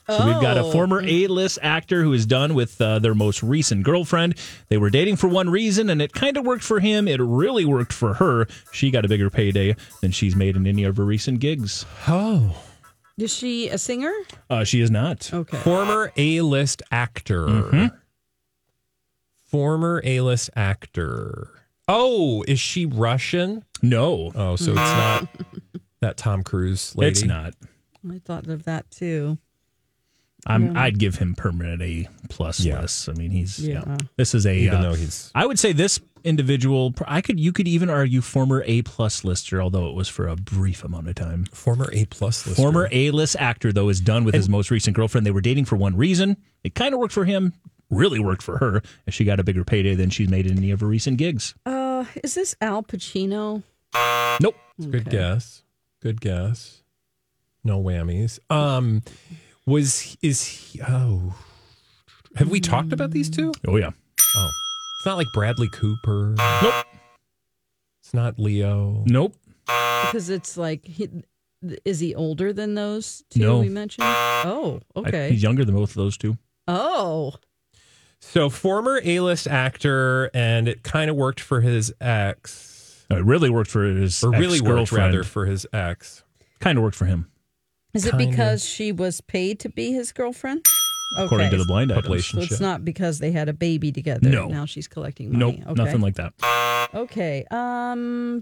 [SPEAKER 8] So we've got a
[SPEAKER 5] Oh.
[SPEAKER 8] former A-list actor who is done with uh, their most recent girlfriend. They were dating for one reason, and it kind of worked for him. It really worked for her. She got a bigger payday than she's made in any of her recent gigs.
[SPEAKER 6] Oh.
[SPEAKER 5] Is she a singer?
[SPEAKER 8] Uh, she is not.
[SPEAKER 5] Okay.
[SPEAKER 6] Former A-list actor.
[SPEAKER 8] Mm-hmm.
[SPEAKER 6] Former A-list actor. Oh, is she Russian?
[SPEAKER 8] No.
[SPEAKER 6] Oh, so it's not that Tom Cruise lady?
[SPEAKER 8] It's not.
[SPEAKER 5] I thought of that too.
[SPEAKER 8] I'm,
[SPEAKER 5] Yeah.
[SPEAKER 8] I'd give him permanent A plus
[SPEAKER 6] Yeah.
[SPEAKER 8] less. I mean, he's yeah.
[SPEAKER 5] Yeah.
[SPEAKER 8] This is a.
[SPEAKER 6] Even
[SPEAKER 8] uh,
[SPEAKER 6] though he's...
[SPEAKER 8] I would say this individual. I could. You could even argue former A plus lister, although it was for a brief amount of time.
[SPEAKER 6] Former A-plus lister.
[SPEAKER 8] Former A-list actor, though, is done with his most recent girlfriend. They were dating for one reason. It kind of worked for him. Really worked for her, as she got a bigger payday than she's made in any of her recent gigs.
[SPEAKER 5] Uh, is this Al Pacino?
[SPEAKER 8] Nope.
[SPEAKER 6] Good
[SPEAKER 5] Okay.
[SPEAKER 6] guess. Good guess. No whammies. Um, was is he? Oh, have we talked about these two?
[SPEAKER 8] Oh yeah.
[SPEAKER 6] Oh, it's not like Bradley Cooper.
[SPEAKER 8] Nope.
[SPEAKER 6] It's not Leo.
[SPEAKER 8] Nope.
[SPEAKER 5] Because it's like, he, is he older than those two
[SPEAKER 8] No.
[SPEAKER 5] we mentioned? Oh,
[SPEAKER 8] I-
[SPEAKER 5] okay.
[SPEAKER 8] he's younger than both of those two.
[SPEAKER 5] Oh,
[SPEAKER 6] So former A-list actor, and it kind of worked for his ex,
[SPEAKER 8] No, it really worked for his
[SPEAKER 6] or really worked
[SPEAKER 8] ex-girlfriend.
[SPEAKER 6] rather for his ex.
[SPEAKER 8] Kind of worked for him,
[SPEAKER 5] is it
[SPEAKER 6] Kinda.
[SPEAKER 5] because she was paid to be his girlfriend?
[SPEAKER 8] according to the blind items.
[SPEAKER 6] Population.
[SPEAKER 5] So it's not because they had a baby together.
[SPEAKER 8] No.
[SPEAKER 5] Now she's collecting money.
[SPEAKER 8] Nope,
[SPEAKER 5] Okay.
[SPEAKER 8] nothing like that.
[SPEAKER 5] Okay. Um.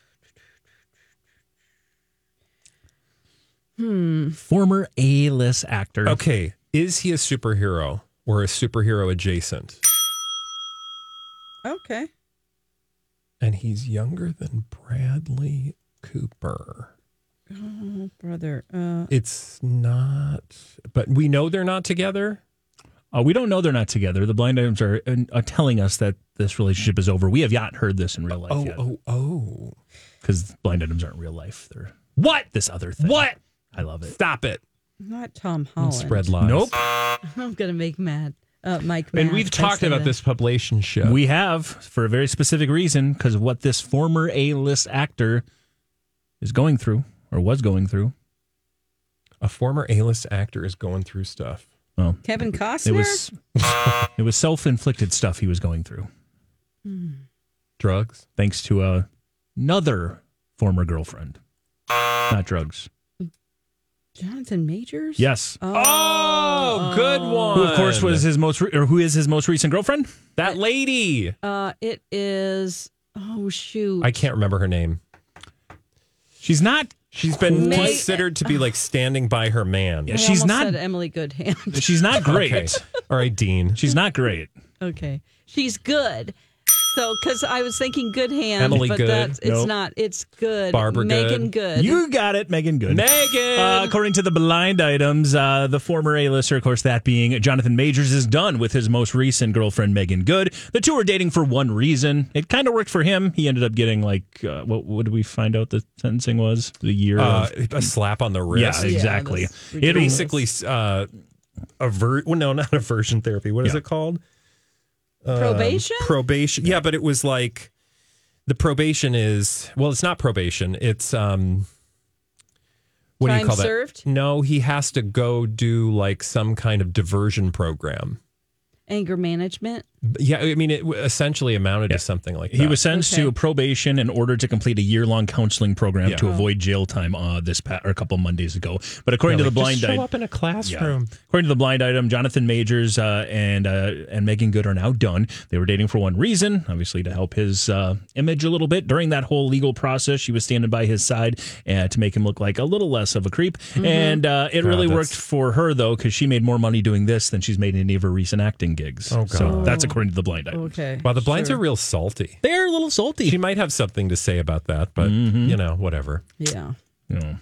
[SPEAKER 5] Hmm.
[SPEAKER 8] Former A-list actor.
[SPEAKER 6] Okay, is he a superhero or a superhero adjacent?
[SPEAKER 5] Okay.
[SPEAKER 6] And he's younger than Bradley Cooper.
[SPEAKER 5] Oh, brother. Uh,
[SPEAKER 6] It's not, but we know they're not together.
[SPEAKER 8] Uh, we don't know they're not together. The blind items are, are telling us that this relationship is over. We have not heard this in real life
[SPEAKER 6] Oh,
[SPEAKER 8] yet.
[SPEAKER 6] oh, oh.
[SPEAKER 8] Because blind items aren't real life. They're
[SPEAKER 6] What?
[SPEAKER 8] this other thing.
[SPEAKER 6] What?
[SPEAKER 8] I love it.
[SPEAKER 6] Stop it.
[SPEAKER 5] not Tom Holland.
[SPEAKER 6] Spread lies.
[SPEAKER 8] Nope.
[SPEAKER 5] I'm gonna make mad. Uh, Mike.
[SPEAKER 6] And
[SPEAKER 5] mad
[SPEAKER 6] we've
[SPEAKER 5] if I
[SPEAKER 6] talked
[SPEAKER 5] say
[SPEAKER 6] about
[SPEAKER 5] that.
[SPEAKER 6] this Publication show.
[SPEAKER 8] We have, for a very specific reason, because of what this former A-list actor is going through, or was going through.
[SPEAKER 6] A former A-list actor is going through stuff.
[SPEAKER 8] Well,
[SPEAKER 5] Kevin Costner.
[SPEAKER 8] it was it was self-inflicted stuff he was going through,
[SPEAKER 6] Drugs.
[SPEAKER 8] thanks to uh, another former girlfriend. Not drugs.
[SPEAKER 5] Jonathan Majors.
[SPEAKER 8] Yes.
[SPEAKER 6] Oh, good one.
[SPEAKER 8] Who, of course, was his most, re- or who is his most recent girlfriend?
[SPEAKER 6] that lady.
[SPEAKER 5] Uh, it is. Oh shoot.
[SPEAKER 6] I can't remember her name.
[SPEAKER 8] She's not.
[SPEAKER 6] She's been
[SPEAKER 5] May-
[SPEAKER 6] considered to be like standing by her man.
[SPEAKER 8] Yeah,
[SPEAKER 5] I
[SPEAKER 8] she's
[SPEAKER 5] almost
[SPEAKER 8] not.
[SPEAKER 5] said Emily Goodhand.
[SPEAKER 8] She's not great.
[SPEAKER 6] Okay. All right, Dean.
[SPEAKER 8] She's not great.
[SPEAKER 5] Okay, she's good. So, because I was thinking Good Hand,
[SPEAKER 6] Emily
[SPEAKER 5] but
[SPEAKER 6] Good.
[SPEAKER 5] that's it's
[SPEAKER 8] Nope.
[SPEAKER 5] not. It's good.
[SPEAKER 6] Barbara
[SPEAKER 5] Megan
[SPEAKER 6] Good.
[SPEAKER 5] Good.
[SPEAKER 8] You got it, Megan Good.
[SPEAKER 6] Megan.
[SPEAKER 8] Uh, according to the blind items, uh, the former A-lister, of course, that being Jonathan Majors, is done with his most recent girlfriend, Megan Good. The two are dating for one reason. It kind of worked for him. He ended up getting, like, uh, what, what did we find out the sentencing was? The year
[SPEAKER 6] Uh,
[SPEAKER 8] of...
[SPEAKER 6] a slap on the wrist.
[SPEAKER 8] Yeah, exactly.
[SPEAKER 5] that's
[SPEAKER 8] It
[SPEAKER 5] ridiculous.
[SPEAKER 6] Basically, uh, aver- well, no, not aversion therapy. What is
[SPEAKER 8] Yeah.
[SPEAKER 6] it called? Um,
[SPEAKER 5] Probation?
[SPEAKER 6] Probation. Yeah, but it was like the probation is well, it's not probation. It's um, what do
[SPEAKER 5] Time
[SPEAKER 6] you call
[SPEAKER 5] served?
[SPEAKER 6] that? No, he has to go do like some kind of diversion program.
[SPEAKER 5] Anger management.
[SPEAKER 6] Yeah, I mean, it w- essentially amounted
[SPEAKER 8] Yeah.
[SPEAKER 6] to something like that.
[SPEAKER 8] He was sentenced
[SPEAKER 5] Okay.
[SPEAKER 8] to probation in order to complete a year-long counseling program
[SPEAKER 6] Yeah.
[SPEAKER 8] to avoid jail time uh, this pa- or a couple Mondays ago. But according
[SPEAKER 6] Yeah,
[SPEAKER 8] to
[SPEAKER 6] like,
[SPEAKER 8] the blind
[SPEAKER 6] just show
[SPEAKER 8] item,
[SPEAKER 6] up in a classroom.
[SPEAKER 8] according to the blind item, Jonathan Majors uh, and uh, and Megan Good are now done. They were dating for one reason, obviously to help his uh, image a little bit during that whole legal process. She was standing by his side uh, to make him look like a little less of a creep, and uh, it
[SPEAKER 6] God,
[SPEAKER 8] really
[SPEAKER 6] that's-
[SPEAKER 8] worked for her though because she made more money doing this than she's made in any of her recent acting gigs.
[SPEAKER 6] Oh,
[SPEAKER 8] So
[SPEAKER 6] God.
[SPEAKER 8] that's according to the blind item.
[SPEAKER 5] Okay.
[SPEAKER 6] Wow, the blinds
[SPEAKER 5] sure.
[SPEAKER 6] are real salty.
[SPEAKER 8] They're a little salty.
[SPEAKER 6] She might have something to say about that, but
[SPEAKER 8] Mm-hmm.
[SPEAKER 6] you know, whatever.
[SPEAKER 5] Yeah.
[SPEAKER 8] Yeah.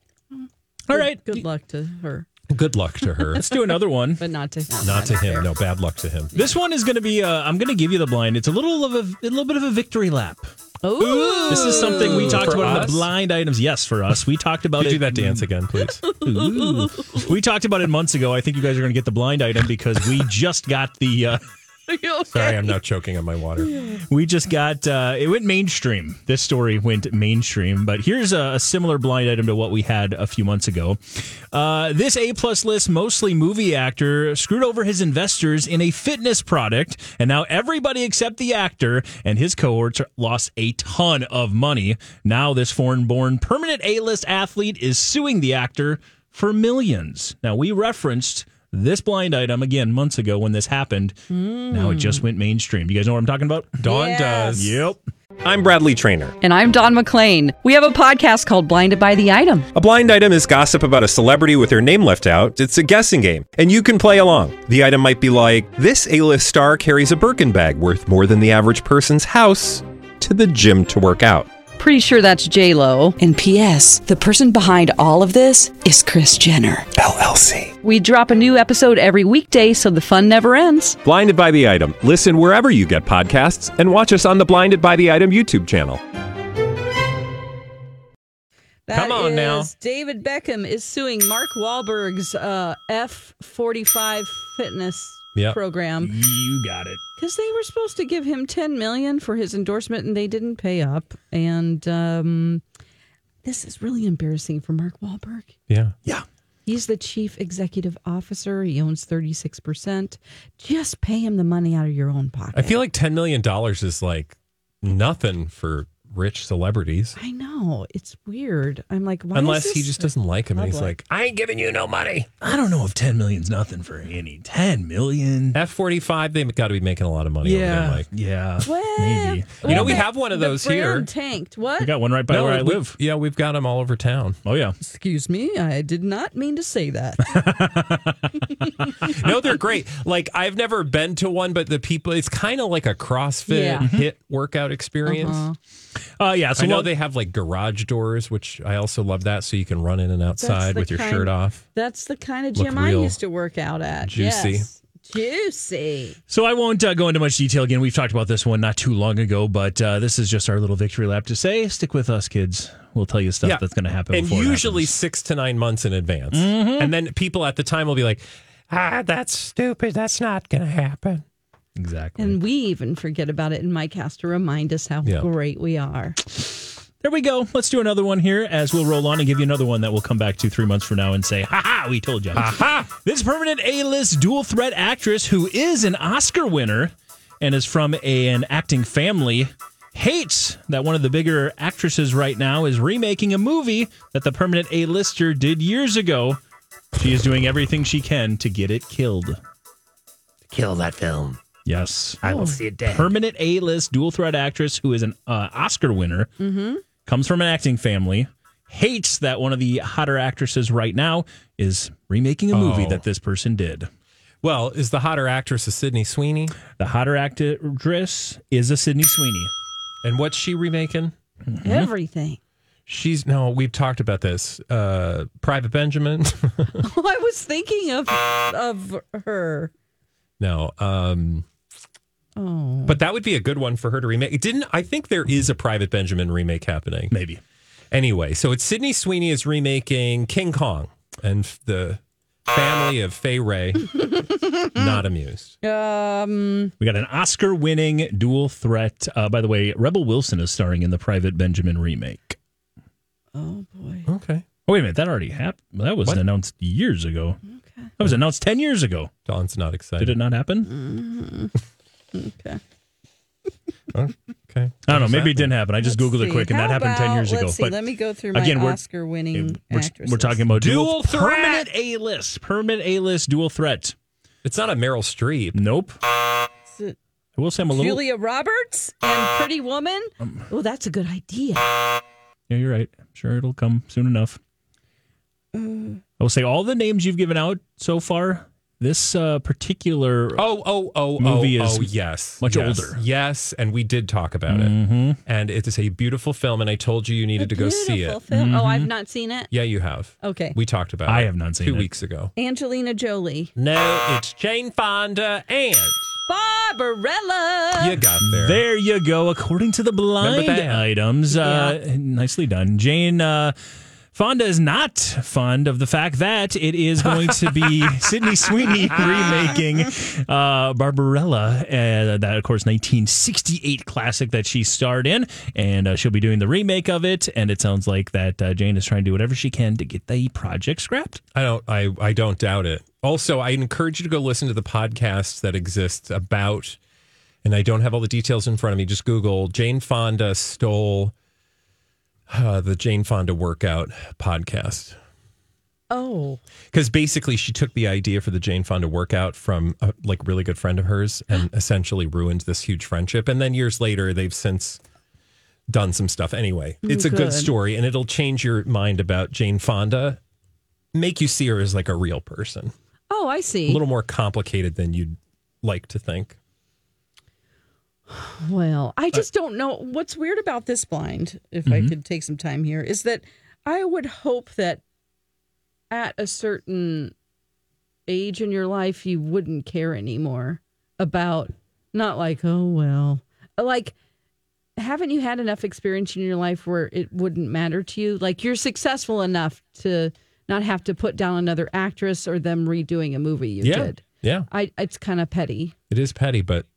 [SPEAKER 8] All right.
[SPEAKER 5] Good luck to her,
[SPEAKER 6] Good luck to her.
[SPEAKER 8] Let's do another one.
[SPEAKER 5] but not to him.
[SPEAKER 6] Not to him. No, bad luck to him.
[SPEAKER 8] This one is going to be. Uh, I'm going to give you the blind. It's a little of a, a little bit of a victory lap.
[SPEAKER 5] Ooh.
[SPEAKER 8] This is something we talked
[SPEAKER 6] For
[SPEAKER 8] about in
[SPEAKER 6] us?
[SPEAKER 8] the blind items. Yes, for us, we talked about
[SPEAKER 6] Could
[SPEAKER 8] it.
[SPEAKER 6] you do that dance again, please?
[SPEAKER 8] Ooh. We talked about it months ago. I think you guys are going to get the blind item because we just got the uh,
[SPEAKER 5] You okay?
[SPEAKER 6] Sorry, I'm not choking on my water.
[SPEAKER 8] We just got, uh, it went mainstream. This story went mainstream, but here's a, a similar blind item to what we had a few months ago. Uh, this A-plus list, mostly movie actor, screwed over his investors in a fitness product, and now everybody except the actor and his cohorts lost a ton of money. Now this foreign-born permanent A-list athlete is suing the actor for millions. Now, we referenced this blind item, again, months ago when this happened. Mm. Now it just went mainstream. Do you guys know what I'm talking about?
[SPEAKER 6] Dawn
[SPEAKER 5] Yes.
[SPEAKER 6] does.
[SPEAKER 8] Yep.
[SPEAKER 12] I'm Bradley Trainer.
[SPEAKER 13] And I'm Don McClain. We have a podcast called Blinded by the Item.
[SPEAKER 12] A blind item is gossip about a celebrity with their name left out. It's a guessing game, and you can play along. The item might be like, this A-list star carries a Birkin bag worth more than the average person's house to the gym to work out.
[SPEAKER 13] Pretty sure that's J-Lo. And P S the person behind all of this is Kris Jenner,
[SPEAKER 12] L L C.
[SPEAKER 13] We drop a new episode every weekday so the fun never ends.
[SPEAKER 12] Blinded by the Item. Listen wherever you get podcasts and watch us on the Blinded by the Item YouTube channel.
[SPEAKER 5] That
[SPEAKER 6] Come on
[SPEAKER 5] is,
[SPEAKER 6] now.
[SPEAKER 5] David Beckham is suing Mark Wahlberg's uh, F forty-five fitness
[SPEAKER 6] Yep.
[SPEAKER 5] program.
[SPEAKER 8] You got it.
[SPEAKER 5] Because they were supposed to give him ten million dollars for his endorsement, and they didn't pay up. And um, this is really embarrassing for Mark Wahlberg.
[SPEAKER 6] Yeah.
[SPEAKER 8] Yeah.
[SPEAKER 5] He's the chief executive officer. He owns thirty-six percent. Just pay him the money out of your own pocket.
[SPEAKER 6] I feel like ten million dollars is like nothing for rich celebrities.
[SPEAKER 5] I know. It's weird. I'm like, why
[SPEAKER 6] Unless
[SPEAKER 5] is
[SPEAKER 6] he
[SPEAKER 5] this
[SPEAKER 6] just doesn't like him and he's
[SPEAKER 5] public?
[SPEAKER 6] like, I ain't giving you no money.
[SPEAKER 8] I don't know if ten million's nothing for any. ten million.
[SPEAKER 6] F forty-five, they've got to be making a lot of money over there, Mike.
[SPEAKER 8] Yeah.
[SPEAKER 5] Well,
[SPEAKER 8] Maybe.
[SPEAKER 6] You know, we
[SPEAKER 5] the-
[SPEAKER 6] have one of
[SPEAKER 5] the
[SPEAKER 6] those here.
[SPEAKER 5] brand tanked. What?
[SPEAKER 8] We got one right by
[SPEAKER 6] No,
[SPEAKER 8] where I
[SPEAKER 6] we-
[SPEAKER 8] live.
[SPEAKER 6] Yeah, we've got them all over town.
[SPEAKER 8] Oh, yeah.
[SPEAKER 5] Excuse me. I did not mean to say that.
[SPEAKER 6] No, they're great. Like, I've never been to one, but the people, it's kind of like a CrossFit
[SPEAKER 5] Yeah.
[SPEAKER 6] hit workout experience.
[SPEAKER 5] Uh-huh.
[SPEAKER 8] Uh, yeah. So
[SPEAKER 6] I know
[SPEAKER 8] what-
[SPEAKER 6] they have like garage doors, which I also love that, so you can run in and
[SPEAKER 5] That's
[SPEAKER 6] outside
[SPEAKER 5] the
[SPEAKER 6] with your
[SPEAKER 5] kind-
[SPEAKER 6] shirt off.
[SPEAKER 5] That's the kind of
[SPEAKER 6] Look
[SPEAKER 5] gym I
[SPEAKER 6] real
[SPEAKER 5] used to work out at.
[SPEAKER 6] juicy.
[SPEAKER 5] Yes. Juicy.
[SPEAKER 8] So I won't uh, go into much detail again. We've talked about this one not too long ago, but uh, this is just our little victory lap to say, stick with us, kids. We'll tell you stuff
[SPEAKER 6] Yeah.
[SPEAKER 8] that's going to happen.
[SPEAKER 6] And
[SPEAKER 8] before it
[SPEAKER 6] usually
[SPEAKER 8] happens.
[SPEAKER 6] six to nine months in advance.
[SPEAKER 8] Mhm.
[SPEAKER 6] And then people at the time will be like, ah, that's stupid. That's not going to happen.
[SPEAKER 8] Exactly.
[SPEAKER 5] And we even forget about it in my cast to remind us how
[SPEAKER 8] Yeah.
[SPEAKER 5] great we are.
[SPEAKER 8] There we go. Let's do another one here as we'll roll on and give you another one that we'll come back to three months from now and say, ha ha, we told you. Ha ha. This permanent A-list dual threat actress who is an Oscar winner and is from a, an acting family hates that one of the bigger actresses right now is remaking a movie that the permanent A-lister did years ago. She is doing everything she can to get it killed.
[SPEAKER 14] Kill that film.
[SPEAKER 8] Yes.
[SPEAKER 14] I will see it dead.
[SPEAKER 8] Permanent A-list dual threat actress who is an uh, Oscar winner,
[SPEAKER 5] Mm-hmm.
[SPEAKER 8] comes from an acting family, hates that one of the hotter actresses right now is remaking a movie
[SPEAKER 6] Oh.
[SPEAKER 8] that this person did.
[SPEAKER 6] Well, is the hotter actress a Sydney Sweeney?
[SPEAKER 8] The hotter actress is a Sydney Sweeney.
[SPEAKER 6] And what's she remaking?
[SPEAKER 5] Everything.
[SPEAKER 6] She's, no, we've talked about this. Uh, Private Benjamin.
[SPEAKER 5] Oh, I was thinking of of her.
[SPEAKER 6] No. Um,
[SPEAKER 5] Oh.
[SPEAKER 6] but that would be a good one for her to remake. It didn't, I think there is a Private Benjamin remake happening.
[SPEAKER 8] Maybe.
[SPEAKER 6] Anyway, so it's Sydney Sweeney is remaking King Kong, and the family of Fay Ray not amused.
[SPEAKER 5] Um,
[SPEAKER 8] We got an Oscar-winning dual threat. Uh, by the way, Rebel Wilson is starring in the Private Benjamin remake.
[SPEAKER 5] Oh, boy.
[SPEAKER 6] Okay.
[SPEAKER 8] Oh, wait a minute. That already happened. That was
[SPEAKER 6] What?
[SPEAKER 8] announced years ago. Okay. That was announced ten years ago.
[SPEAKER 6] Dawn's not excited.
[SPEAKER 8] Did it not happen?
[SPEAKER 5] Mm-hmm. Okay.
[SPEAKER 6] Okay.
[SPEAKER 8] I don't know. Maybe it didn't happen. I just
[SPEAKER 5] Let's
[SPEAKER 8] Googled it
[SPEAKER 5] see.
[SPEAKER 8] quick, and that
[SPEAKER 5] How
[SPEAKER 8] happened ten
[SPEAKER 5] about-
[SPEAKER 8] years ago.
[SPEAKER 5] Let's see.
[SPEAKER 8] But
[SPEAKER 5] Let me go through my
[SPEAKER 8] again, we're-
[SPEAKER 5] Oscar-winning
[SPEAKER 8] We're,
[SPEAKER 5] actresses.
[SPEAKER 8] we're talking about dual,
[SPEAKER 6] Dual threat.
[SPEAKER 8] permanent A-list. Permanent A-list dual threat.
[SPEAKER 6] It's not a Meryl Streep.
[SPEAKER 8] Nope.
[SPEAKER 5] Is it
[SPEAKER 8] I will say I'm a little.
[SPEAKER 5] Julia Roberts and Pretty Woman. Oh, that's a good idea.
[SPEAKER 8] Yeah, you're right. I'm sure it'll come soon enough.
[SPEAKER 5] Uh,
[SPEAKER 8] I will say all the names you've given out so far. This uh, particular
[SPEAKER 6] Oh, oh, oh,
[SPEAKER 8] movie
[SPEAKER 6] oh,
[SPEAKER 8] is
[SPEAKER 6] oh, yes.
[SPEAKER 8] much
[SPEAKER 6] yes,
[SPEAKER 8] older.
[SPEAKER 6] Yes, and we did talk about
[SPEAKER 8] Mhm.
[SPEAKER 6] it. And it is a beautiful film, and I told you you needed to go see
[SPEAKER 5] beautiful
[SPEAKER 6] it.
[SPEAKER 5] film. Oh,
[SPEAKER 8] Mm-hmm.
[SPEAKER 5] I've not seen it.
[SPEAKER 6] Yeah, you have.
[SPEAKER 5] Okay.
[SPEAKER 6] We talked about
[SPEAKER 8] I
[SPEAKER 6] it.
[SPEAKER 8] have not seen
[SPEAKER 6] two
[SPEAKER 8] it.
[SPEAKER 6] weeks ago.
[SPEAKER 5] Angelina Jolie.
[SPEAKER 6] No, it's Jane Fonda and
[SPEAKER 5] Barbarella.
[SPEAKER 6] you got there.
[SPEAKER 8] There you go. According to the blind
[SPEAKER 6] Remember that?
[SPEAKER 8] items, uh, nicely done. Jane uh, Fonda is not fond of the fact that it is going to be Sydney Sweeney remaking uh, Barbarella, uh, that, of course, nineteen sixty-eight classic that she starred in, and uh, she'll be doing the remake of it, and it sounds like that uh, Jane is trying to do whatever she can to get the project scrapped.
[SPEAKER 6] I don't, I, I don't doubt it. Also, I encourage you to go listen to the podcast that exists about, and I don't have all the details in front of me, just Google Jane Fonda stole... Uh, the Jane Fonda workout podcast.
[SPEAKER 5] Oh.
[SPEAKER 6] Because basically she took the idea for the Jane Fonda workout from a like really good friend of hers and essentially ruined this huge friendship. And then years later, they've since done some stuff. Anyway, it's a good. good story and it'll change your mind about Jane Fonda, make you see her as like a real person.
[SPEAKER 5] Oh, I see.
[SPEAKER 6] A little more complicated than you'd like to think.
[SPEAKER 5] Well, I just don't know. What's weird about this blind, if mm-hmm. I could take some time here, is that I would hope that at a certain age in your life, you wouldn't care anymore about, not like, oh, well, like, haven't you had enough experience in your life where it wouldn't matter to you? Like, you're successful enough to not have to put down another actress or them redoing a movie you
[SPEAKER 6] yeah.
[SPEAKER 5] did.
[SPEAKER 6] Yeah.
[SPEAKER 5] I, it's kind of petty.
[SPEAKER 6] It is petty, but...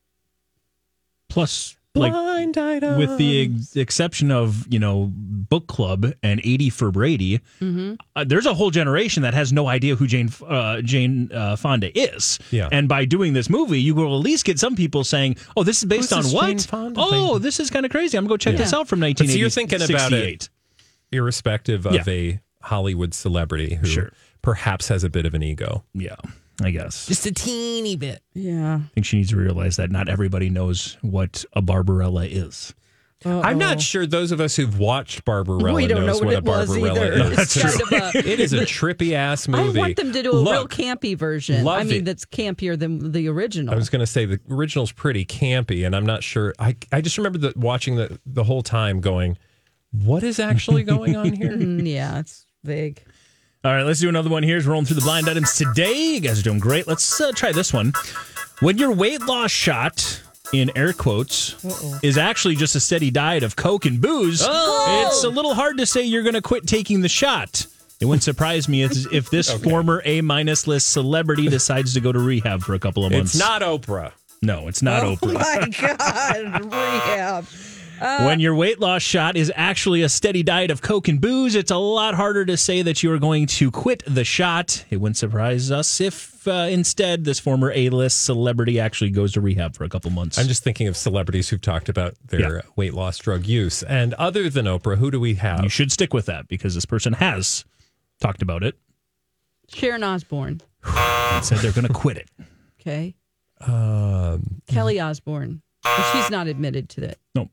[SPEAKER 8] Plus, like, with the ex- exception of, you know, Book Club and eighty for Brady, mm-hmm. uh, there's a whole generation that has no idea who Jane uh, Jane uh, Fonda is.
[SPEAKER 6] Yeah.
[SPEAKER 8] And by doing this movie, you will at least get some people saying, oh, this is based
[SPEAKER 6] Who's
[SPEAKER 8] on what?
[SPEAKER 6] Jane Fonda
[SPEAKER 8] oh,
[SPEAKER 6] thing?
[SPEAKER 8] This is kind of crazy. I'm going to go check
[SPEAKER 6] yeah.
[SPEAKER 8] this out from nineteen eighty-eight.
[SPEAKER 6] So you're thinking about it irrespective of
[SPEAKER 8] yeah.
[SPEAKER 6] a Hollywood celebrity who
[SPEAKER 8] sure.
[SPEAKER 6] perhaps has a bit of an ego.
[SPEAKER 8] Yeah. I guess.
[SPEAKER 14] Just a teeny bit.
[SPEAKER 5] Yeah.
[SPEAKER 8] I think she needs to realize that not everybody knows what a Barbarella is.
[SPEAKER 5] Uh-oh.
[SPEAKER 6] I'm not sure those of us who've watched Barbarella
[SPEAKER 5] we don't
[SPEAKER 6] knows
[SPEAKER 5] know what,
[SPEAKER 6] what a
[SPEAKER 5] it was
[SPEAKER 6] Barbarella
[SPEAKER 5] either.
[SPEAKER 6] is.
[SPEAKER 5] It's kind of a,
[SPEAKER 6] it is a trippy ass movie.
[SPEAKER 5] I want them to do a
[SPEAKER 6] Look,
[SPEAKER 5] real campy version.
[SPEAKER 6] love
[SPEAKER 5] I mean,
[SPEAKER 6] it.
[SPEAKER 5] that's campier than the original.
[SPEAKER 6] I was going to say the original's pretty campy, and I'm not sure. I I just remember the, watching the the whole time going, what is actually going on here?
[SPEAKER 5] Yeah, it's vague.
[SPEAKER 8] All right, let's do another one here. We're rolling through the blind items today. You guys are doing great. Let's uh, try this one. When your weight loss shot, in air quotes, Uh-oh. is actually just a steady diet of Coke and booze, oh! it's a little hard to say you're going to quit taking the shot. It wouldn't surprise me if, if this okay. former A-minus list celebrity decides to go to rehab for a couple of months.
[SPEAKER 6] It's not Oprah.
[SPEAKER 8] No, it's not
[SPEAKER 5] oh
[SPEAKER 8] Oprah.
[SPEAKER 5] Oh, my God. Rehab. Uh,
[SPEAKER 8] when your weight loss shot is actually a steady diet of Coke and booze, it's a lot harder to say that you are going to quit the shot. It wouldn't surprise us if uh, instead this former A-list celebrity actually goes to rehab for a couple months.
[SPEAKER 6] I'm just thinking of celebrities who've talked about their
[SPEAKER 8] yeah.
[SPEAKER 6] weight loss drug use. And other than Oprah, who do we have?
[SPEAKER 8] You should stick with that because this person has talked about it.
[SPEAKER 5] Sharon Osbourne.
[SPEAKER 8] And said they're going to quit it.
[SPEAKER 5] Okay.
[SPEAKER 6] Um,
[SPEAKER 5] Kelly Osbourne. But she's not admitted to that.
[SPEAKER 8] No.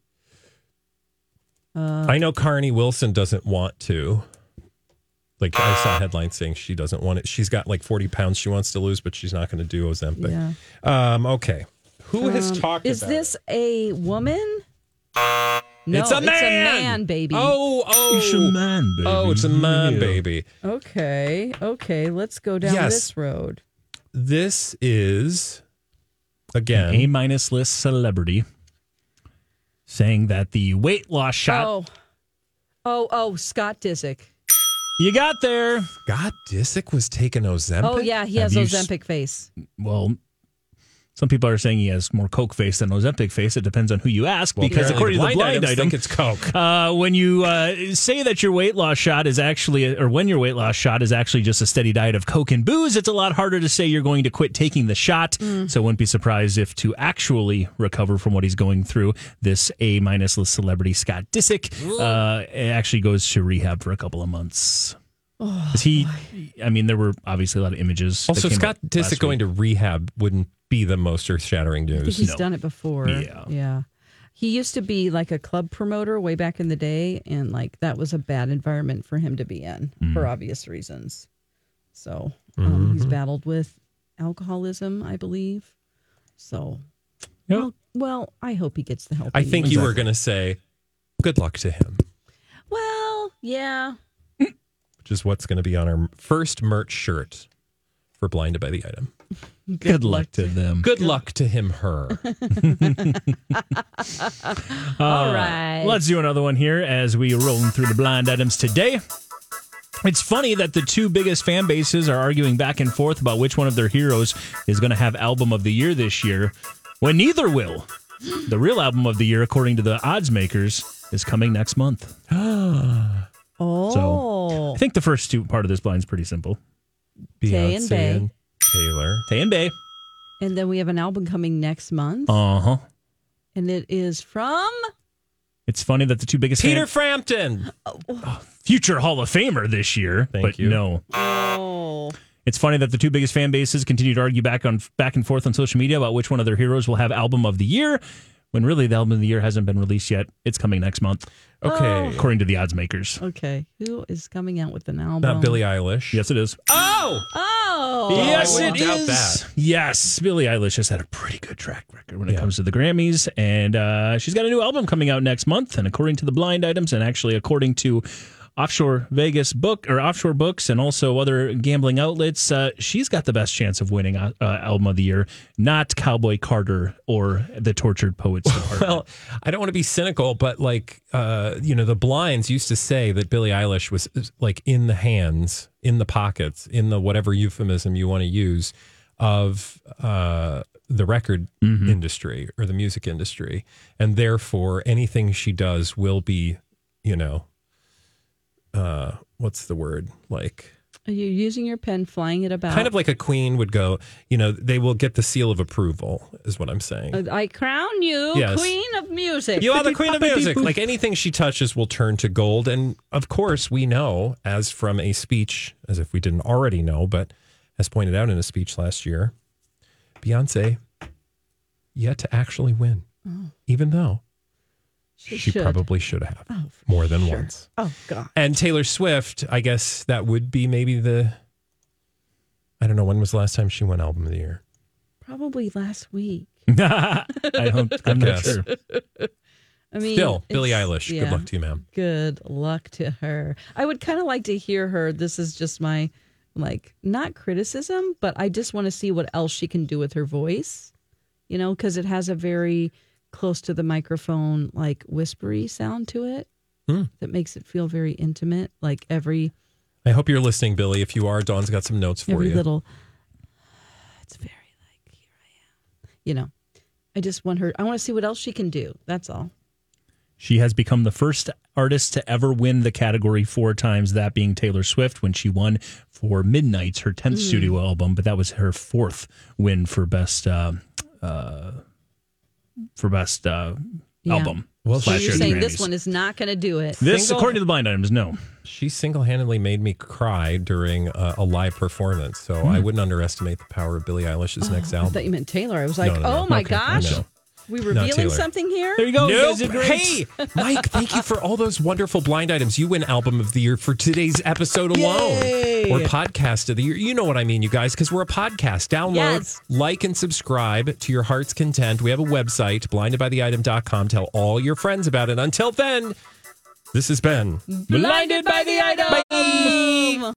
[SPEAKER 5] Uh,
[SPEAKER 6] I know Carney Wilson doesn't want to. Like, I saw headlines saying she doesn't want it. She's got like forty pounds she wants to lose, but she's not going to do Ozempic.
[SPEAKER 5] Yeah.
[SPEAKER 6] Um, okay. Who um, has talked
[SPEAKER 5] is
[SPEAKER 6] about
[SPEAKER 5] this
[SPEAKER 6] it?
[SPEAKER 5] a woman? No,
[SPEAKER 6] it's a man.
[SPEAKER 5] It's a man, baby.
[SPEAKER 6] Oh, oh.
[SPEAKER 8] It's a man, baby.
[SPEAKER 6] Oh, it's a man,
[SPEAKER 8] yeah.
[SPEAKER 6] baby.
[SPEAKER 5] Okay. Okay. Let's go down
[SPEAKER 6] yes.
[SPEAKER 5] this road.
[SPEAKER 6] This is, again,
[SPEAKER 8] A minus list celebrity saying that the weight loss shot.
[SPEAKER 5] Oh, oh, oh, Scott Disick.
[SPEAKER 8] You got there.
[SPEAKER 6] Scott Disick was taking Ozempic?
[SPEAKER 5] Oh, yeah, he has
[SPEAKER 8] Have
[SPEAKER 5] Ozempic
[SPEAKER 8] s-
[SPEAKER 5] face.
[SPEAKER 8] Well, some people are saying he has more Coke face than Ozempic face. It depends on who you ask,
[SPEAKER 6] well,
[SPEAKER 8] because according to the blind
[SPEAKER 6] items,
[SPEAKER 8] item,
[SPEAKER 6] think it's Coke.
[SPEAKER 8] Uh, when you uh, say that your weight loss shot is actually, or when your weight loss shot is actually just a steady diet of Coke and booze, it's a lot harder to say you're going to quit taking the shot. Mm. So wouldn't be surprised if to actually recover from what he's going through, this A minus list celebrity Scott Disick uh, actually goes to rehab for a couple of months.
[SPEAKER 5] Oh,
[SPEAKER 8] he,
[SPEAKER 5] boy.
[SPEAKER 8] I mean, there were obviously a lot of images.
[SPEAKER 6] Also, Scott Disick going to rehab wouldn't be the most earth-shattering news.
[SPEAKER 5] I think he's
[SPEAKER 8] No.
[SPEAKER 5] done it before.
[SPEAKER 8] Yeah.
[SPEAKER 5] Yeah. He used to be like a club promoter way back in the day, and like that was a bad environment for him to be in
[SPEAKER 8] Mm.
[SPEAKER 5] for obvious reasons. So um,
[SPEAKER 6] Mhm.
[SPEAKER 5] he's battled with alcoholism, I believe. So,
[SPEAKER 8] Yep.
[SPEAKER 5] well, well, I hope he gets the help.
[SPEAKER 6] I
[SPEAKER 5] he
[SPEAKER 6] think
[SPEAKER 5] needs.
[SPEAKER 6] you were going to say, good luck to him,
[SPEAKER 5] Well, yeah.
[SPEAKER 6] which is what's going to be on our first merch shirt for Blinded by the Item.
[SPEAKER 5] Good,
[SPEAKER 8] Good luck to them.
[SPEAKER 6] Good luck to him, her.
[SPEAKER 5] All
[SPEAKER 8] Uh,
[SPEAKER 5] right.
[SPEAKER 8] Let's do another one here as we rolling through the blind items today. It's funny that the two biggest fan bases are arguing back and forth about which one of their heroes is going to have Album of the Year this year, when neither will. The real Album of the Year, according to the odds makers, is coming next month.
[SPEAKER 5] Oh.
[SPEAKER 8] So I think the first two part of this blind is pretty simple.
[SPEAKER 5] Tay and
[SPEAKER 6] Beyonce
[SPEAKER 5] Bay.
[SPEAKER 6] and Taylor.
[SPEAKER 8] Tay and Bay.
[SPEAKER 5] And then we have an album coming next month.
[SPEAKER 8] Uh-huh.
[SPEAKER 5] And it is from...
[SPEAKER 8] It's funny that the two biggest
[SPEAKER 6] Peter
[SPEAKER 8] fan-
[SPEAKER 6] Frampton.
[SPEAKER 8] Oh, future Hall of Famer this year.
[SPEAKER 6] Thank
[SPEAKER 8] but
[SPEAKER 6] you.
[SPEAKER 8] no.
[SPEAKER 5] Oh.
[SPEAKER 8] It's funny that the two biggest fan bases continue to argue back on back and forth on social media about which one of their heroes will have Album of the Year, when really the Album of the Year hasn't been released yet. It's coming next month.
[SPEAKER 6] Okay.
[SPEAKER 8] According to the odds makers.
[SPEAKER 5] Okay. Who is coming out with an album?
[SPEAKER 6] Not Billie Eilish.
[SPEAKER 8] Yes, it is.
[SPEAKER 6] Oh!
[SPEAKER 5] Oh!
[SPEAKER 8] Yes,
[SPEAKER 6] I wouldn't
[SPEAKER 8] it
[SPEAKER 6] doubt
[SPEAKER 8] is.
[SPEAKER 6] that.
[SPEAKER 8] Yes, Billie Eilish has had a pretty good track record when it
[SPEAKER 6] Yeah.
[SPEAKER 8] comes to the Grammys, and uh, she's got a new album coming out next month. And according to the blind items, and actually according to Offshore Vegas book or Offshore Books, and also other gambling outlets, uh, she's got the best chance of winning uh, Album of the Year, not Cowboy Carter or the Tortured Poets Department.
[SPEAKER 6] Well, I don't want to be cynical, but like, uh, you know, the blinds used to say that Billie Eilish was like in the hands, in the pockets, in the whatever euphemism you want to use of uh, the record
[SPEAKER 8] Mm-hmm.
[SPEAKER 6] industry or the music industry. And therefore, anything she does will be, you know, uh, what's the word? Like,
[SPEAKER 5] Are you using your pen, flying it about?
[SPEAKER 6] kind of like a queen would go, you know, they will get the seal of approval, is what I'm saying.
[SPEAKER 5] Uh, I crown you
[SPEAKER 6] Yes.
[SPEAKER 5] queen of music.
[SPEAKER 6] You are the queen of music. Like anything she touches will turn to gold. And of course, we know, as from a speech, as if we didn't already know, but as pointed out in a speech last year, Beyonce yet to actually win,
[SPEAKER 5] Oh.
[SPEAKER 6] even though
[SPEAKER 5] She
[SPEAKER 6] she
[SPEAKER 5] should.
[SPEAKER 6] probably should have
[SPEAKER 5] Oh,
[SPEAKER 6] more than
[SPEAKER 5] sure.
[SPEAKER 6] once.
[SPEAKER 5] Oh, God.
[SPEAKER 6] And Taylor Swift, I guess that would be maybe the, I don't know, when was the last time she won Album of the Year?
[SPEAKER 5] Probably last week.
[SPEAKER 8] I don't, I'm not
[SPEAKER 6] Yes.
[SPEAKER 8] sure.
[SPEAKER 5] I mean,
[SPEAKER 6] Still, Billie
[SPEAKER 5] it's-
[SPEAKER 6] Eilish.
[SPEAKER 5] yeah.
[SPEAKER 6] Good luck to you, ma'am.
[SPEAKER 5] Good luck to her. I would kind of like to hear her. This is just my, like, not criticism, but I just want to see what else she can do with her voice, you know, because it has a very close to the microphone, like, whispery sound to it
[SPEAKER 6] Hmm.
[SPEAKER 5] that makes it feel very intimate. Like, every
[SPEAKER 6] I hope you're listening, Billy. If you are, Dawn's got some notes for
[SPEAKER 5] every
[SPEAKER 6] you.
[SPEAKER 5] little, it's very like, here I am. You know, I just want her, I want to see what else she can do. That's all.
[SPEAKER 8] She has become the first artist to ever win the category four times, that being Taylor Swift when she won for Midnights, her tenth
[SPEAKER 5] Mm.
[SPEAKER 8] studio album, but that was her fourth win for best uh, uh, for best uh,
[SPEAKER 5] Yeah.
[SPEAKER 8] album.
[SPEAKER 6] Well,
[SPEAKER 5] So
[SPEAKER 8] slash
[SPEAKER 5] you're
[SPEAKER 8] year
[SPEAKER 5] saying
[SPEAKER 8] Grammys.
[SPEAKER 5] this one is not going to do it.
[SPEAKER 8] This,
[SPEAKER 6] Single-
[SPEAKER 8] according to the blind items, no.
[SPEAKER 6] She single-handedly made me cry during uh, a live performance, so I wouldn't underestimate the power of Billie Eilish's next
[SPEAKER 5] I
[SPEAKER 6] album.
[SPEAKER 5] thought you meant Taylor. I was like,
[SPEAKER 6] No, no, no.
[SPEAKER 5] oh my
[SPEAKER 6] Okay,
[SPEAKER 5] gosh.
[SPEAKER 6] no.
[SPEAKER 5] We
[SPEAKER 6] Not
[SPEAKER 5] revealing
[SPEAKER 6] Taylor.
[SPEAKER 5] something here?
[SPEAKER 8] There you go. You
[SPEAKER 6] Nope.
[SPEAKER 8] guys did great.
[SPEAKER 6] Hey, Mike, thank you for all those wonderful blind items. You win Album of the Year for today's episode alone.
[SPEAKER 8] Yay.
[SPEAKER 6] Or Podcast of the Year. You know what I mean, you guys, because we're a podcast. Download,
[SPEAKER 5] Yes.
[SPEAKER 6] like, and subscribe to your heart's content. We have a website, blinded by the item dot com. Tell all your friends about it. Until then, this has been
[SPEAKER 5] Blinded by the item.
[SPEAKER 6] Bye.